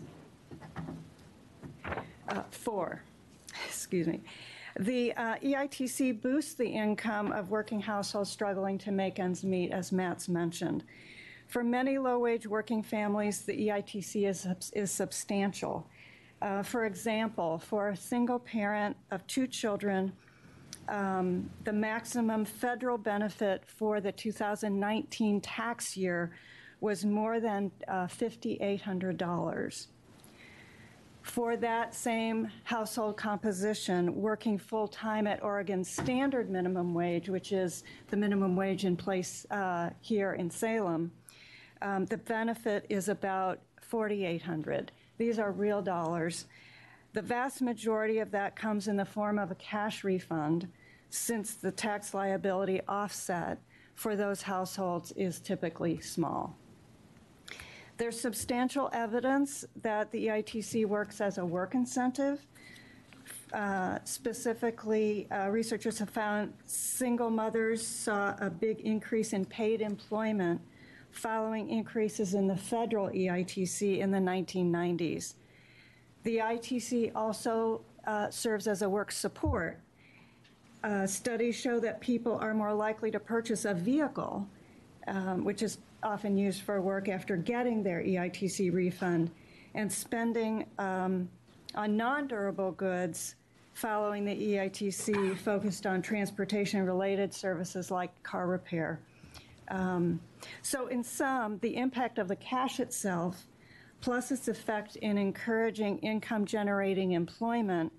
I: 4, excuse me. The EITC boosts the income of working households struggling to make ends meet, as Matt's mentioned. For many low-wage working families, the EITC is substantial. For example, for a single parent of 2 children, the maximum federal benefit for the 2019 tax year was more than $5,800. For that same household composition, working full-time at Oregon's standard minimum wage, which is the minimum wage in place here in Salem, the benefit is about $4,800. These are real dollars. The vast majority of that comes in the form of a cash refund, since the tax liability offset for those households is typically small. There's substantial evidence that the EITC works as a work incentive. Specifically, researchers have found single mothers saw a big increase in paid employment following increases in the federal EITC in the 1990s. The EITC also serves as a work support. Studies show that people are more likely to purchase a vehicle, which is often used for work after getting their EITC refund, and spending on non-durable goods following the EITC focused on transportation-related services like car repair. So in sum, the impact of the cash itself, plus its effect in encouraging income-generating employment,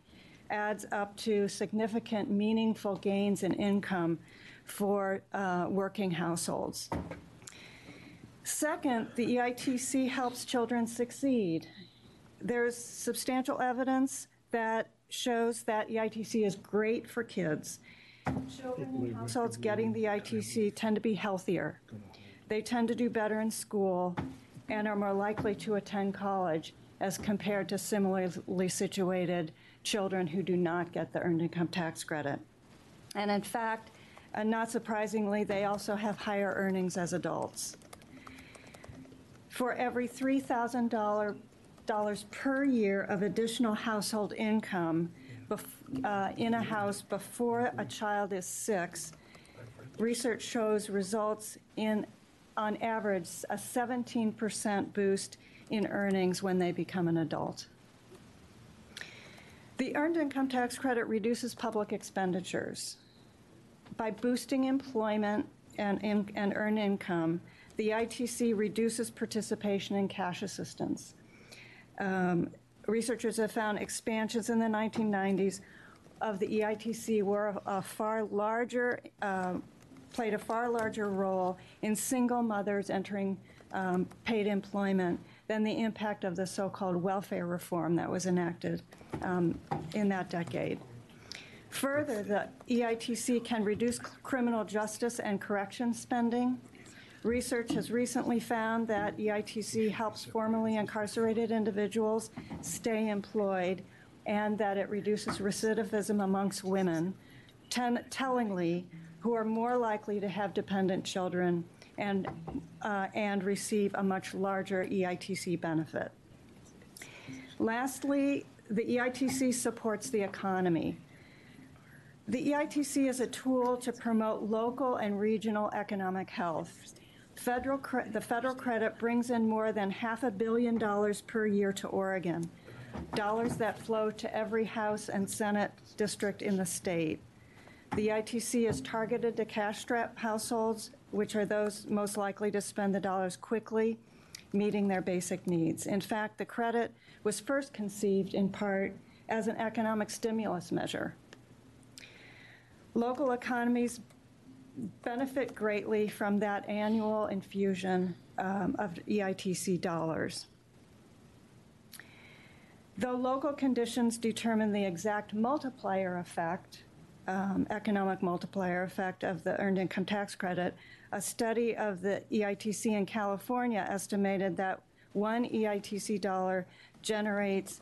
I: adds up to significant, meaningful gains in income for working households. Second, the EITC helps children succeed. There's substantial evidence that shows that EITC is great for kids. Children in households getting the EITC tend to be healthier. They tend to do better in school and are more likely to attend college as compared to similarly situated children who do not get the Earned Income Tax Credit. And in fact, not surprisingly, they also have higher earnings as adults. For every $3,000 per year of additional household income in a house before a child is 6, research shows results in, on average, a 17% boost in earnings when they become an adult. The Earned Income Tax Credit reduces public expenditures. By boosting employment and earned income, the EITC reduces participation in cash assistance. Researchers have found expansions in the 1990s of the EITC were played a far larger role in single mothers entering paid employment than the impact of the so-called welfare reform that was enacted in that decade. Further, the EITC can reduce criminal justice and correction spending. Research has recently found that EITC helps formerly incarcerated individuals stay employed and that it reduces recidivism amongst women, tellingly, who are more likely to have dependent children and receive a much larger EITC benefit. Lastly, the EITC supports the economy. The EITC is a tool to promote local and regional economic health. The federal credit brings in more than $500 million per year to Oregon, dollars that flow to every House and Senate district in the state. The EITC is targeted to cash-strapped households, which are those most likely to spend the dollars quickly, meeting their basic needs. In fact, the credit was first conceived in part as an economic stimulus measure. Local economies benefit greatly from that annual infusion of EITC dollars. Though local conditions determine the exact multiplier effect, economic multiplier effect of the Earned Income Tax Credit, a study of the EITC in California estimated that one EITC dollar generates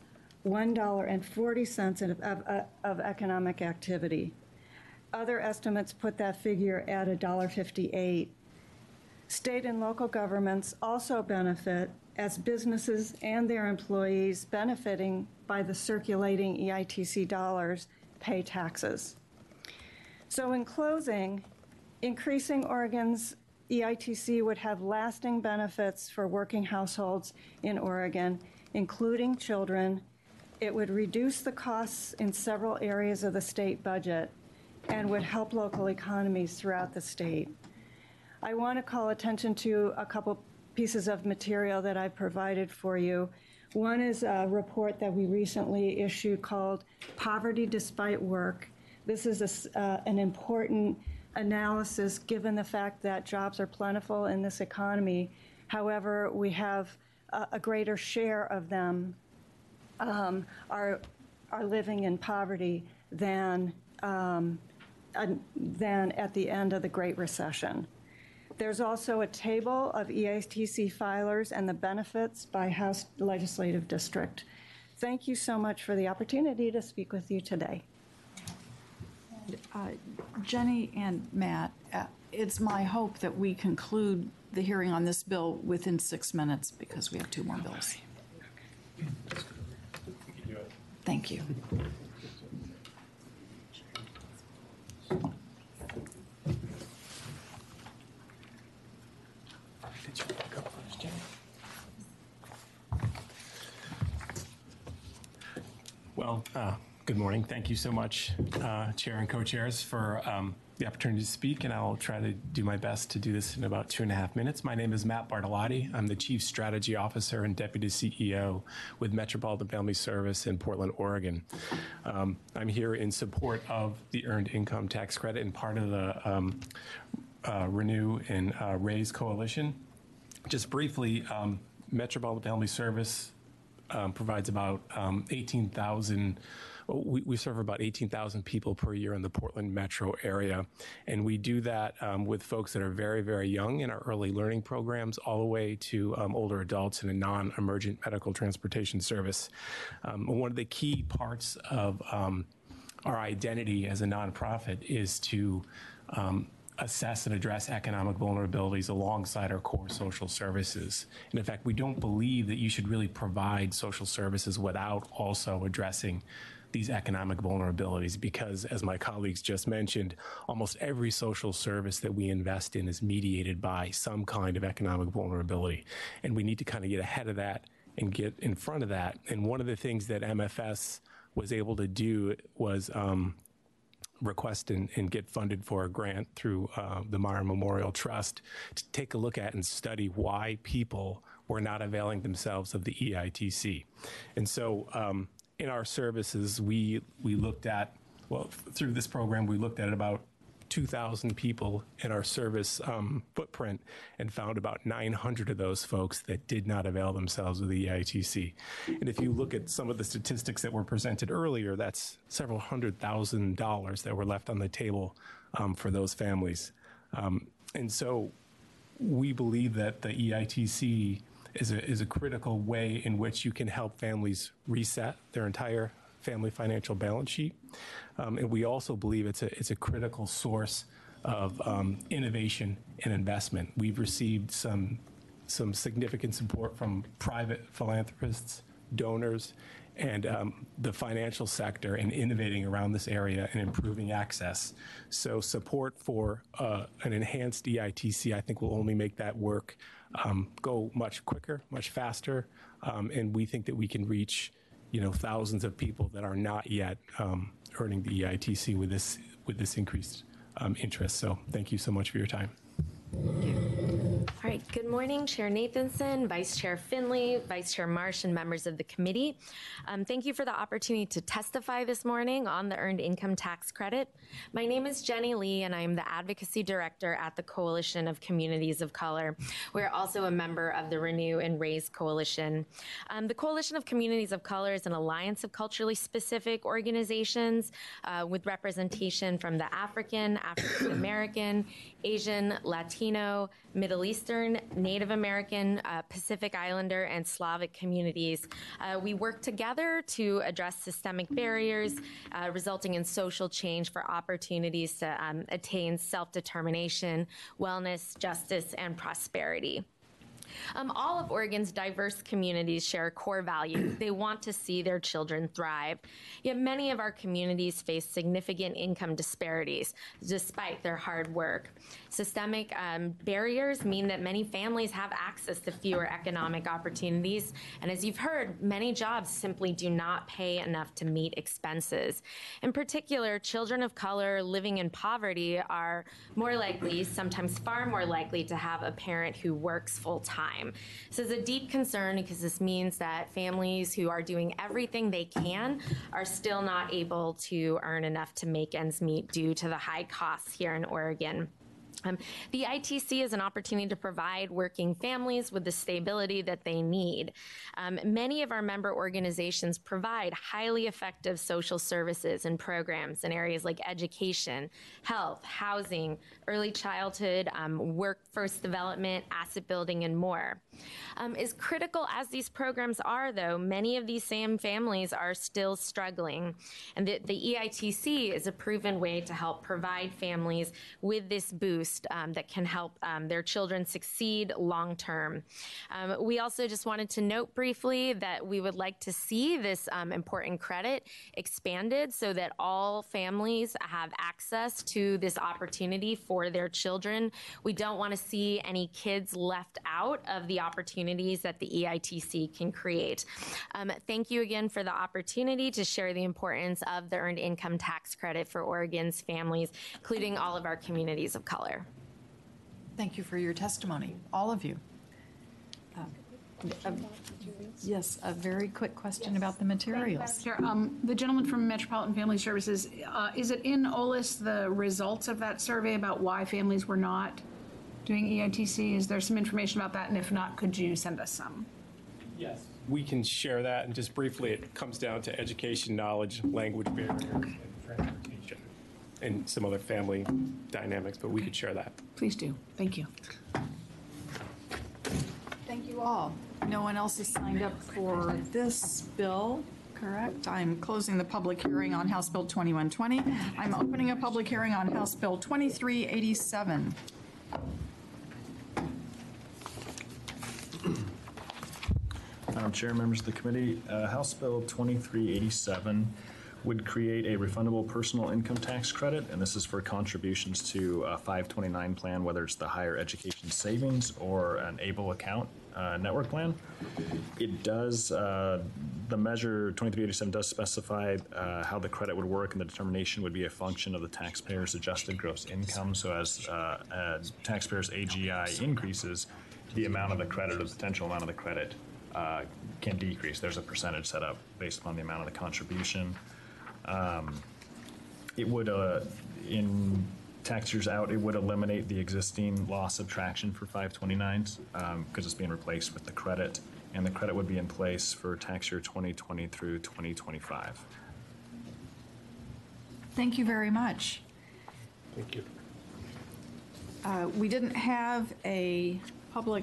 I: $1.40 of economic activity. Other estimates put that figure at $1.58. State and local governments also benefit as businesses and their employees benefiting by the circulating EITC dollars pay taxes. So in closing, increasing Oregon's EITC would have lasting benefits for working households in Oregon, including children. It would reduce the costs in several areas of the state budget and would help local economies throughout the state. I want to call attention to a couple pieces of material that I provided for you. One is a report that we recently issued called Poverty Despite Work. This is an important analysis given the fact that jobs are plentiful in this economy. However, we have a greater share of them are living in poverty than at the end of the Great Recession. There's also a table of EITC filers and the benefits by House Legislative District. Thank you so much for the opportunity to speak with you today.
A: Jenny and Matt, it's my hope that we conclude the hearing on this bill within 6 minutes because we have 2 more bills. Thank you.
J: Well, good morning. Thank you so much, Chair and co-chairs, for the opportunity to speak, and I'll try to do my best to do this in about 2.5 minutes. My name is Matt Bartolotti. I'm the Chief Strategy Officer and Deputy CEO with Metropolitan Family Service in Portland, Oregon. I'm here in support of the Earned Income Tax Credit and part of the Renew and Raise Coalition. Just briefly, Metropolitan Family Service provides about 18,000. We serve about 18,000 people per year in the Portland metro area, and we do that with folks that are very, very young in our early learning programs, all the way to older adults in a non-emergent medical transportation service. One of the key parts of our identity as a nonprofit is to assess and address economic vulnerabilities alongside our core social services. And in fact, we don't believe that you should really provide social services without also addressing these economic vulnerabilities, because, as my colleagues just mentioned, almost every social service that we invest in is mediated by some kind of economic vulnerability. And we need to kind of get ahead of that and get in front of that. And one of the things that MFS was able to do was request and get funded for a grant through the Meyer Memorial Trust to take a look at and study why people were not availing themselves of the EITC. And so in our services, we looked at, well, through this program, we looked at about 2,000 people in our service footprint and found about 900 of those folks that did not avail themselves of the EITC. And if you look at some of the statistics that were presented earlier, that's several $100,000 that were left on the table for those families. And so we believe that the EITC is a critical way in which you can help families reset their entire family financial balance sheet. And we also believe it's a critical source of innovation and investment. We've received some significant support from private philanthropists, donors, and the financial sector in innovating around this area and improving access. So support for an enhanced EITC, I think, will only make that work go much quicker, much faster, and we think that we can reach, thousands of people that are not yet earning the EITC with this increased interest. So thank you so much for your time.
K: All right, good morning, Chair Nathanson, Vice Chair Finley, Vice Chair Marsh, and members of the committee. Thank you for the opportunity to testify this morning on the Earned Income Tax Credit. My name is Jenny Lee, and I am the Advocacy Director at the Coalition of Communities of Color. We're also a member of the Renew and Raise Coalition. The Coalition of Communities of Color is an alliance of culturally specific organizations with representation from the African, African American, Asian, Latino, Middle Eastern, Native American, Pacific Islander, and Slavic communities. We work together to address systemic barriers, resulting in social change for opportunities to attain self-determination, wellness, justice, and prosperity. All of Oregon's diverse communities share core values. They want to see their children thrive. Yet many of our communities face significant income disparities despite their hard work. Systemic barriers mean that many families have access to fewer economic opportunities. And as you've heard, many jobs simply do not pay enough to meet expenses. In particular, children of color living in poverty are more likely, sometimes far more likely, to have a parent who works full-time. This is a deep concern because this means that families who are doing everything they can are still not able to earn enough to make ends meet due to the high costs here in Oregon. The ITC is an opportunity to provide working families with the stability that they need. Many of our member organizations provide highly effective social services and programs in areas like education, health, housing, early childhood, workforce development, asset building, and more. As critical as these programs are, though, many of these same families are still struggling. And the EITC is a proven way to help provide families with this boost most that can help their children succeed long term. We also just wanted to note briefly that we would like to see this important credit expanded so that all families have access to this opportunity for their children. We don't want to see any kids left out of the opportunities that the EITC can create. Thank you again for the opportunity to share the importance of the Earned Income Tax Credit for Oregon's families, including all of our communities of color.
A: Thank you for your testimony, all of you. Yes, a very quick question about the materials.
E: Chair, the gentleman from Metropolitan Family Services, is it in OLIS the results of that survey about why families were not doing EITC? Is there some information about that? And if not, could you send us some?
J: Yes. We can share that, and just briefly, it comes down to education, knowledge, language barriers, and transportation, and some other family dynamics, but we could share that.
E: Please do. Thank you.
A: Thank you all. No one else has signed up for this bill, correct? I'm closing the public hearing on House Bill 2120. I'm opening a public hearing on House Bill 2387.
G: Madam Chair, members of the committee, House Bill 2387 would create a refundable personal income tax credit, and this is for contributions to a 529 plan, whether it's the higher education savings or an ABLE account network plan. It does, the measure 2387 does specify how the credit would work, and the determination would be a function of the taxpayer's adjusted gross income. So as taxpayers' AGI increases, the amount of the credit or the potential amount of the credit can decrease. There's a percentage set up based upon the amount of the contribution. It would, in tax years out, it would eliminate the existing loss subtraction for 529s because it's being replaced with the credit, and the credit would be in place for tax year 2020 through 2025.
A: Thank you very much.
F: Thank you.
A: We didn't have a public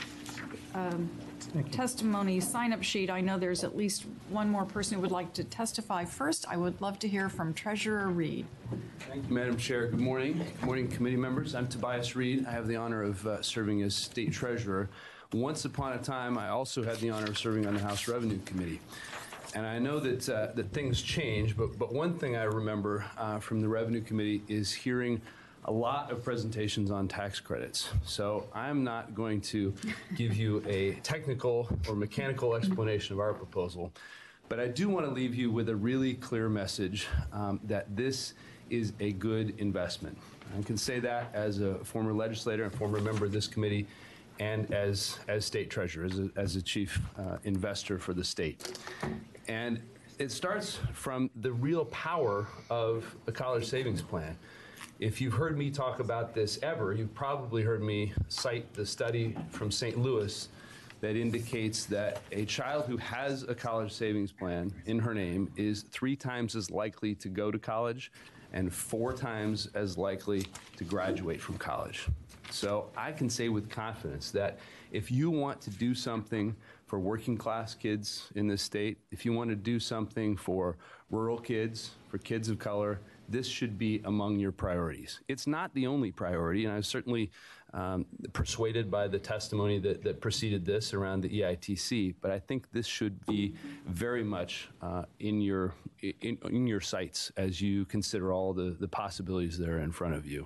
A: testimony sign-up sheet. I know there's at least one more person who would like to testify. First, I would love to hear from Treasurer Reed.
L: Thank you, Madam Chair. Good morning. Good morning, committee members. I'm Tobias Reed. I have the honor of serving as State Treasurer. Once upon a time, I also had the honor of serving on the House Revenue Committee. And I know that that things change, but one thing I remember from the Revenue Committee is hearing a lot of presentations on tax credits. So I'm not going to give you a technical or mechanical explanation of our proposal, but I do want to leave you with a really clear message that this is a good investment. I can say that as a former legislator and former member of this committee, and as state treasurer, as a chief investor for the state. And it starts from the real power of a college savings plan. If you've heard me talk about this ever, you've probably heard me cite the study from St. Louis that indicates that a child who has a college savings plan in her name is 3 times as likely to go to college and 4 times as likely to graduate from college. So I can say with confidence that if you want to do something for working class kids in this state, if you want to do something for rural kids, for kids of color, this should be among your priorities. It's not the only priority, and I was certainly persuaded by the testimony that preceded this around the EITC, but I think this should be very much in your sights as you consider all the possibilities that are in front of you.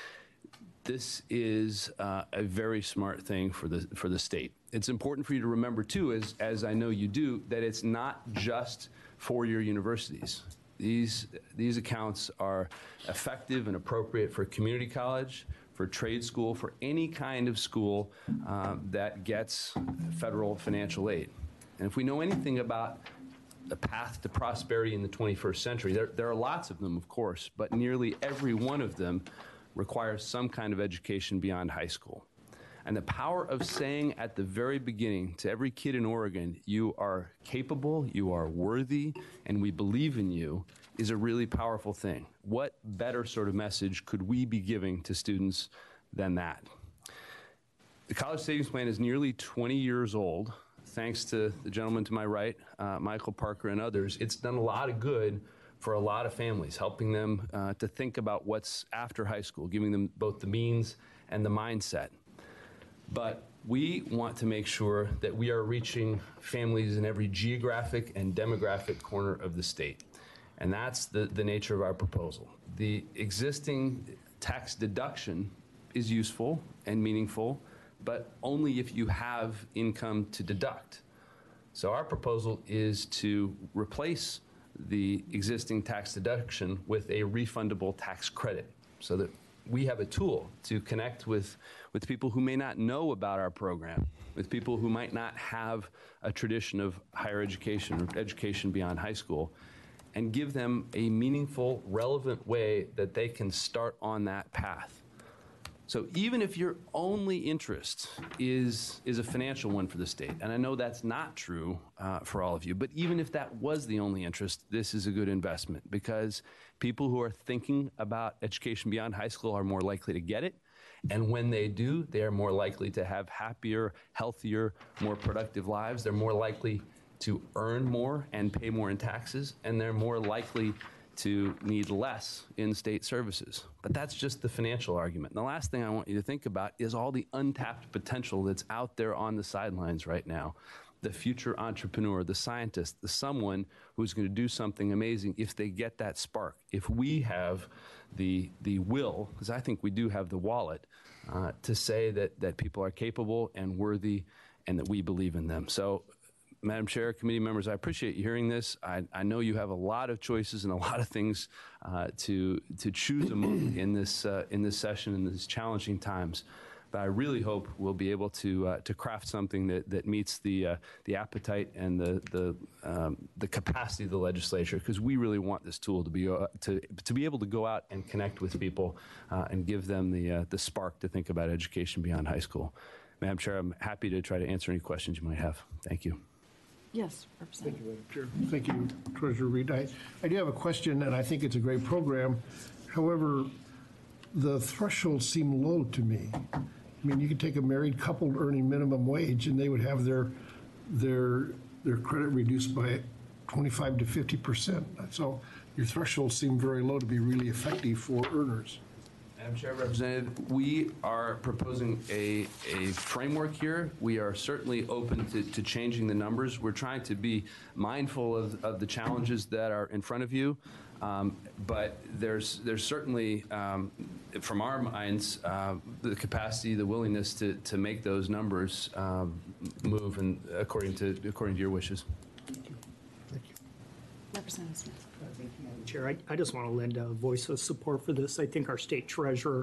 L: This is a very smart thing for the state. It's important for you to remember, too, as I know you do, that it's not just four-year universities. These accounts are effective and appropriate for community college, for trade school, for any kind of school that gets federal financial aid. And if we know anything about the path to prosperity in the 21st century, there are lots of them, of course, but nearly every one of them requires some kind of education beyond high school. And the power of saying at the very beginning to every kid in Oregon, you are capable, you are worthy, and we believe in you, is a really powerful thing. What better sort of message could we be giving to students than that? The College Savings Plan is nearly 20 years old. Thanks to the gentleman to my right, Michael Parker and others, it's done a lot of good for a lot of families, helping them to think about what's after high school, giving them both the means and the mindset. But we want to make sure that we are reaching families in every geographic and demographic corner of the state. And that's the nature of our proposal. The existing tax deduction is useful and meaningful, but only if you have income to deduct. So our proposal is to replace the existing tax deduction with a refundable tax credit so that we have a tool to connect with people who may not know about our program, with people who might not have a tradition of higher education or education beyond high school, and give them a meaningful, relevant way that they can start on that path. So even if your only interest is a financial one for the state, and I know that's not true for all of you, but even if that was the only interest, this is a good investment because people who are thinking about education beyond high school are more likely to get it. And when they do, they are more likely to have happier, healthier, more productive lives. They're more likely to earn more and pay more in taxes, and they're more likely to need less in state services. But that's just the financial argument. And the last thing I want you to think about is all the untapped potential that's out there on the sidelines right now. The future entrepreneur, the scientist, the someone who's going to do something amazing if they get that spark. If we have the will, because I think we do have the wallet, to say that people are capable and worthy and that we believe in them. So, Madam Chair, committee members, I appreciate you hearing this. I know you have a lot of choices and a lot of things to choose among in this session in these challenging times. But I really hope we'll be able to craft something that meets the appetite and the capacity of the legislature, because we really want this tool to be able to go out and connect with people and give them the spark to think about education beyond high school. Madam Chair, I'm happy to try to answer any questions you might have. Thank you.
A: Yes, Representative.
F: Thank you, Madam Chair. Thank you, Treasurer Reed. I do have a question, and I think it's a great program. However, the thresholds seem low to me. I mean, you could take a married couple earning minimum wage, and they would have their credit reduced by 25 to 50%. So your thresholds seem very low to be really effective for earners.
L: Madam Chair, Representative, we are proposing a framework here. We are certainly open to changing the numbers. We're trying to be mindful of the challenges that are in front of you. But there's certainly, from our minds, the capacity, the willingness to make those numbers move and according to your wishes.
F: Thank you.
A: Representative Smith.
M: Thank you, Madam Chair. I just want to lend a voice of support for this. I think our state treasurer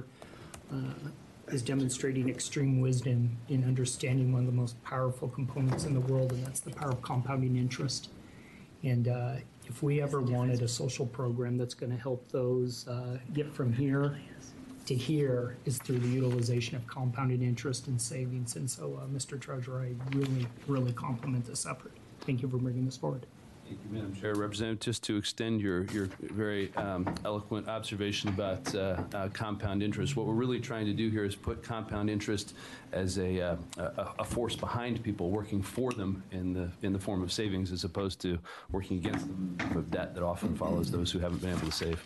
M: is demonstrating extreme wisdom in understanding one of the most powerful components in the world, and that's the power of compounding interest. And if we ever wanted a social program that's going to help those get from here to here, is through the utilization of compounded interest and savings. And so, Mr. Treasurer, I really, really compliment this effort. Thank you for bringing this forward.
L: Thank you, Madam Chair. Representative, just to extend your very eloquent observation about compound interest, what we're really trying to do here is put compound interest as a force behind people, working for them in the form of savings, as opposed to working against them of debt that often follows those who haven't been able to save.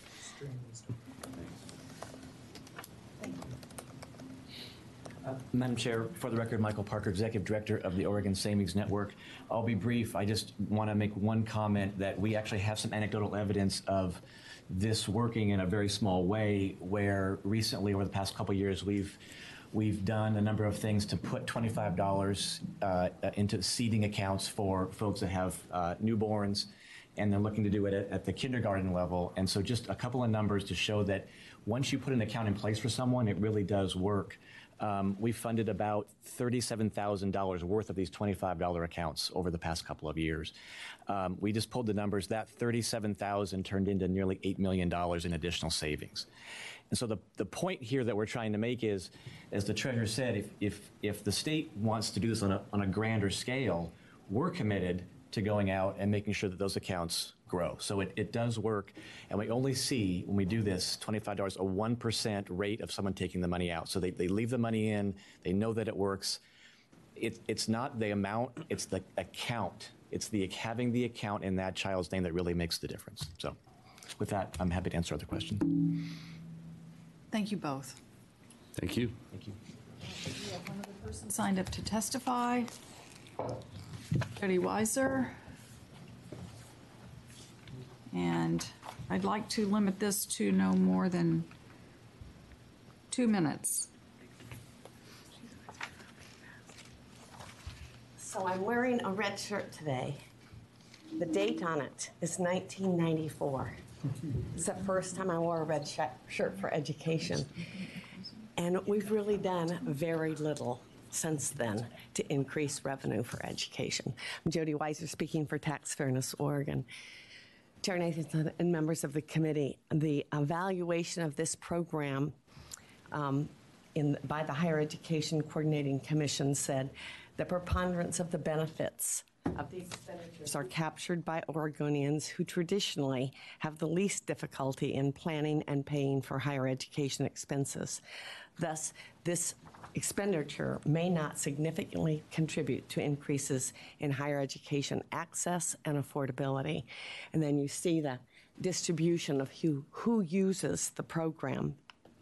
N: Madam Chair, for the record, Michael Parker, Executive Director of the Oregon Savings Network. I'll be brief. I just want to make one comment that we actually have some anecdotal evidence of this working in a very small way, where recently, over the past couple of years, we've done a number of things to put $25 into seeding accounts for folks that have newborns, and they're looking to do it at the kindergarten level. And so just a couple of numbers to show that once you put an account in place for someone, it really does work. We funded about $37,000 worth of these $25 accounts over the past couple of years. We just pulled the numbers. That $37,000 turned into nearly $8 million in additional savings. And so the point here that we're trying to make is, as the Treasurer said, if the state wants to do this on a grander scale, we're committed to going out and making sure that those accounts grow. So it does work, and we only see, when we do this, $25, a 1% rate of someone taking the money out. So they leave the money in, they know that it works. It's not the amount, it's the account. It's having the account in that child's name that really makes the difference. So with that, I'm happy to answer other questions.
A: Thank you both.
L: Thank you.
N: Thank you.
A: We have one other person signed up to testify. Jody Weiser. And I'd like to limit this to no more than 2 minutes.
O: So I'm wearing a red shirt today. The date on it is 1994. It's the first time I wore a red shirt for education. And we've really done very little since then to increase revenue for education. I'm Jody Weiser, speaking for Tax Fairness Oregon. Chair Nathanson and members of the committee, the evaluation of this program by the Higher Education Coordinating Commission said the preponderance of the benefits of the expenditures are captured by Oregonians who traditionally have the least difficulty in planning and paying for higher education expenses. Thus, this expenditure may not significantly contribute to increases in higher education access and affordability. And then you see the distribution of who uses the program.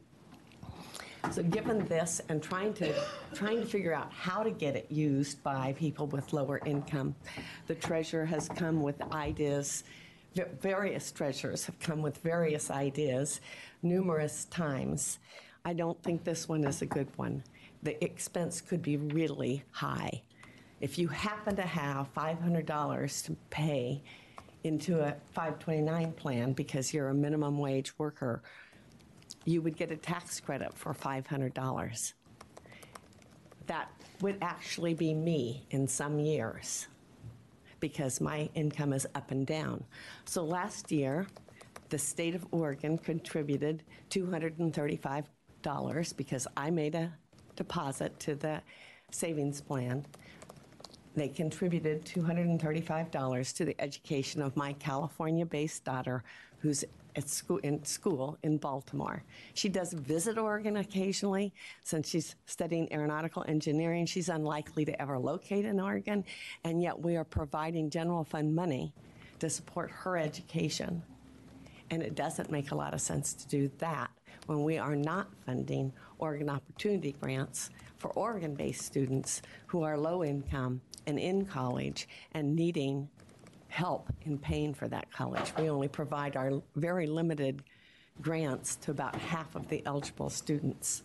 O: So given this and trying to figure out how to get it used by people with lower income, the treasurer has come with ideas. Various treasurers have come with various ideas numerous times. I don't think this one is a good one. The expense could be really high. If you happen to have $500 to pay into a 529 plan because you're a minimum wage worker, you would get a tax credit for $500. That would actually be me in some years because my income is up and down. So last year, the state of Oregon contributed $235 because I made a deposit to the savings plan. They contributed $235 to the education of my California-based daughter who's at school in Baltimore. She does visit Oregon occasionally. Since she's studying aeronautical engineering, she's unlikely to ever locate in Oregon, and yet we are providing general fund money to support her education. And it doesn't make a lot of sense to do that when we are not funding Oregon Opportunity Grants for Oregon-based students who are low income and in college and needing help in paying for that college. We only provide our very limited grants to about half of the eligible students.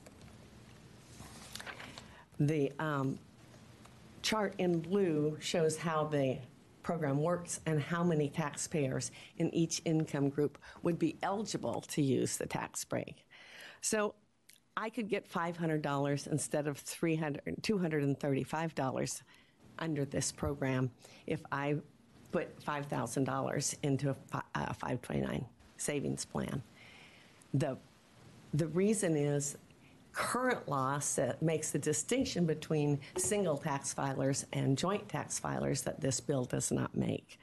O: The chart in blue shows how the program works and how many taxpayers in each income group would be eligible to use the tax break. So I could get $500 instead of $235 under this program if I put $5,000 into a 529 savings plan. The reason is current law makes the distinction between single tax filers and joint tax filers that this bill does not make.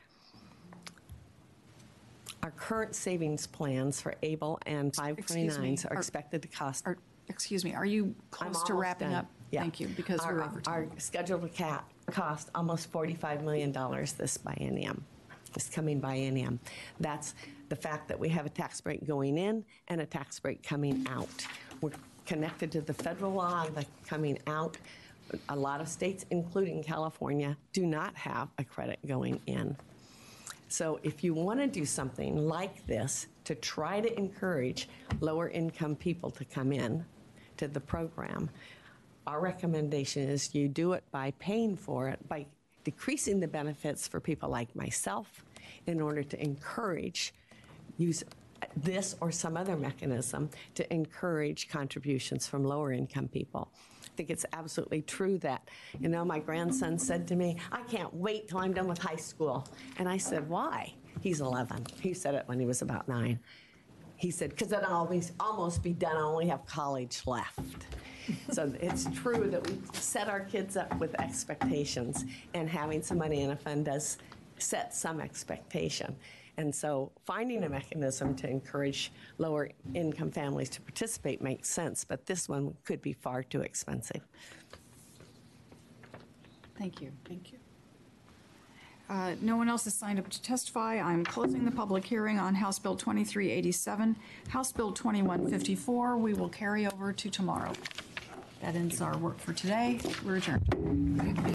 O: Our current savings plans for ABLE and 529s are expected to cost.
A: Excuse me, are you close to wrapping up?
O: Yeah.
A: Thank you, because we're over time.
O: Our scheduled cost almost $45 million this biennium, this coming biennium. That's the fact that we have a tax break going in and a tax break coming out. We're connected to the federal law and the coming out. A lot of states, including California, do not have a credit going in. So if you want to do something like this to try to encourage lower income people to come in to the program, our recommendation is you do it by paying for it, by decreasing the benefits for people like myself in order to encourage use this or some other mechanism to encourage contributions from lower income people. I think it's absolutely true that, my grandson said to me, I can't wait till I'm done with high school. And I said, why? He's 11. He said it when he was about 9. He said, because then I'll almost be done. I only have college left. So it's true that we set our kids up with expectations, and having some money in a fund does set some expectation. And so finding a mechanism to encourage lower income families to participate makes sense, but this one could be far too expensive.
A: Thank you. Thank you. No one else has signed up to testify. I'm closing the public hearing on House Bill 2387. House Bill 2154, we will carry over to tomorrow. That ends our work for today. We're adjourned.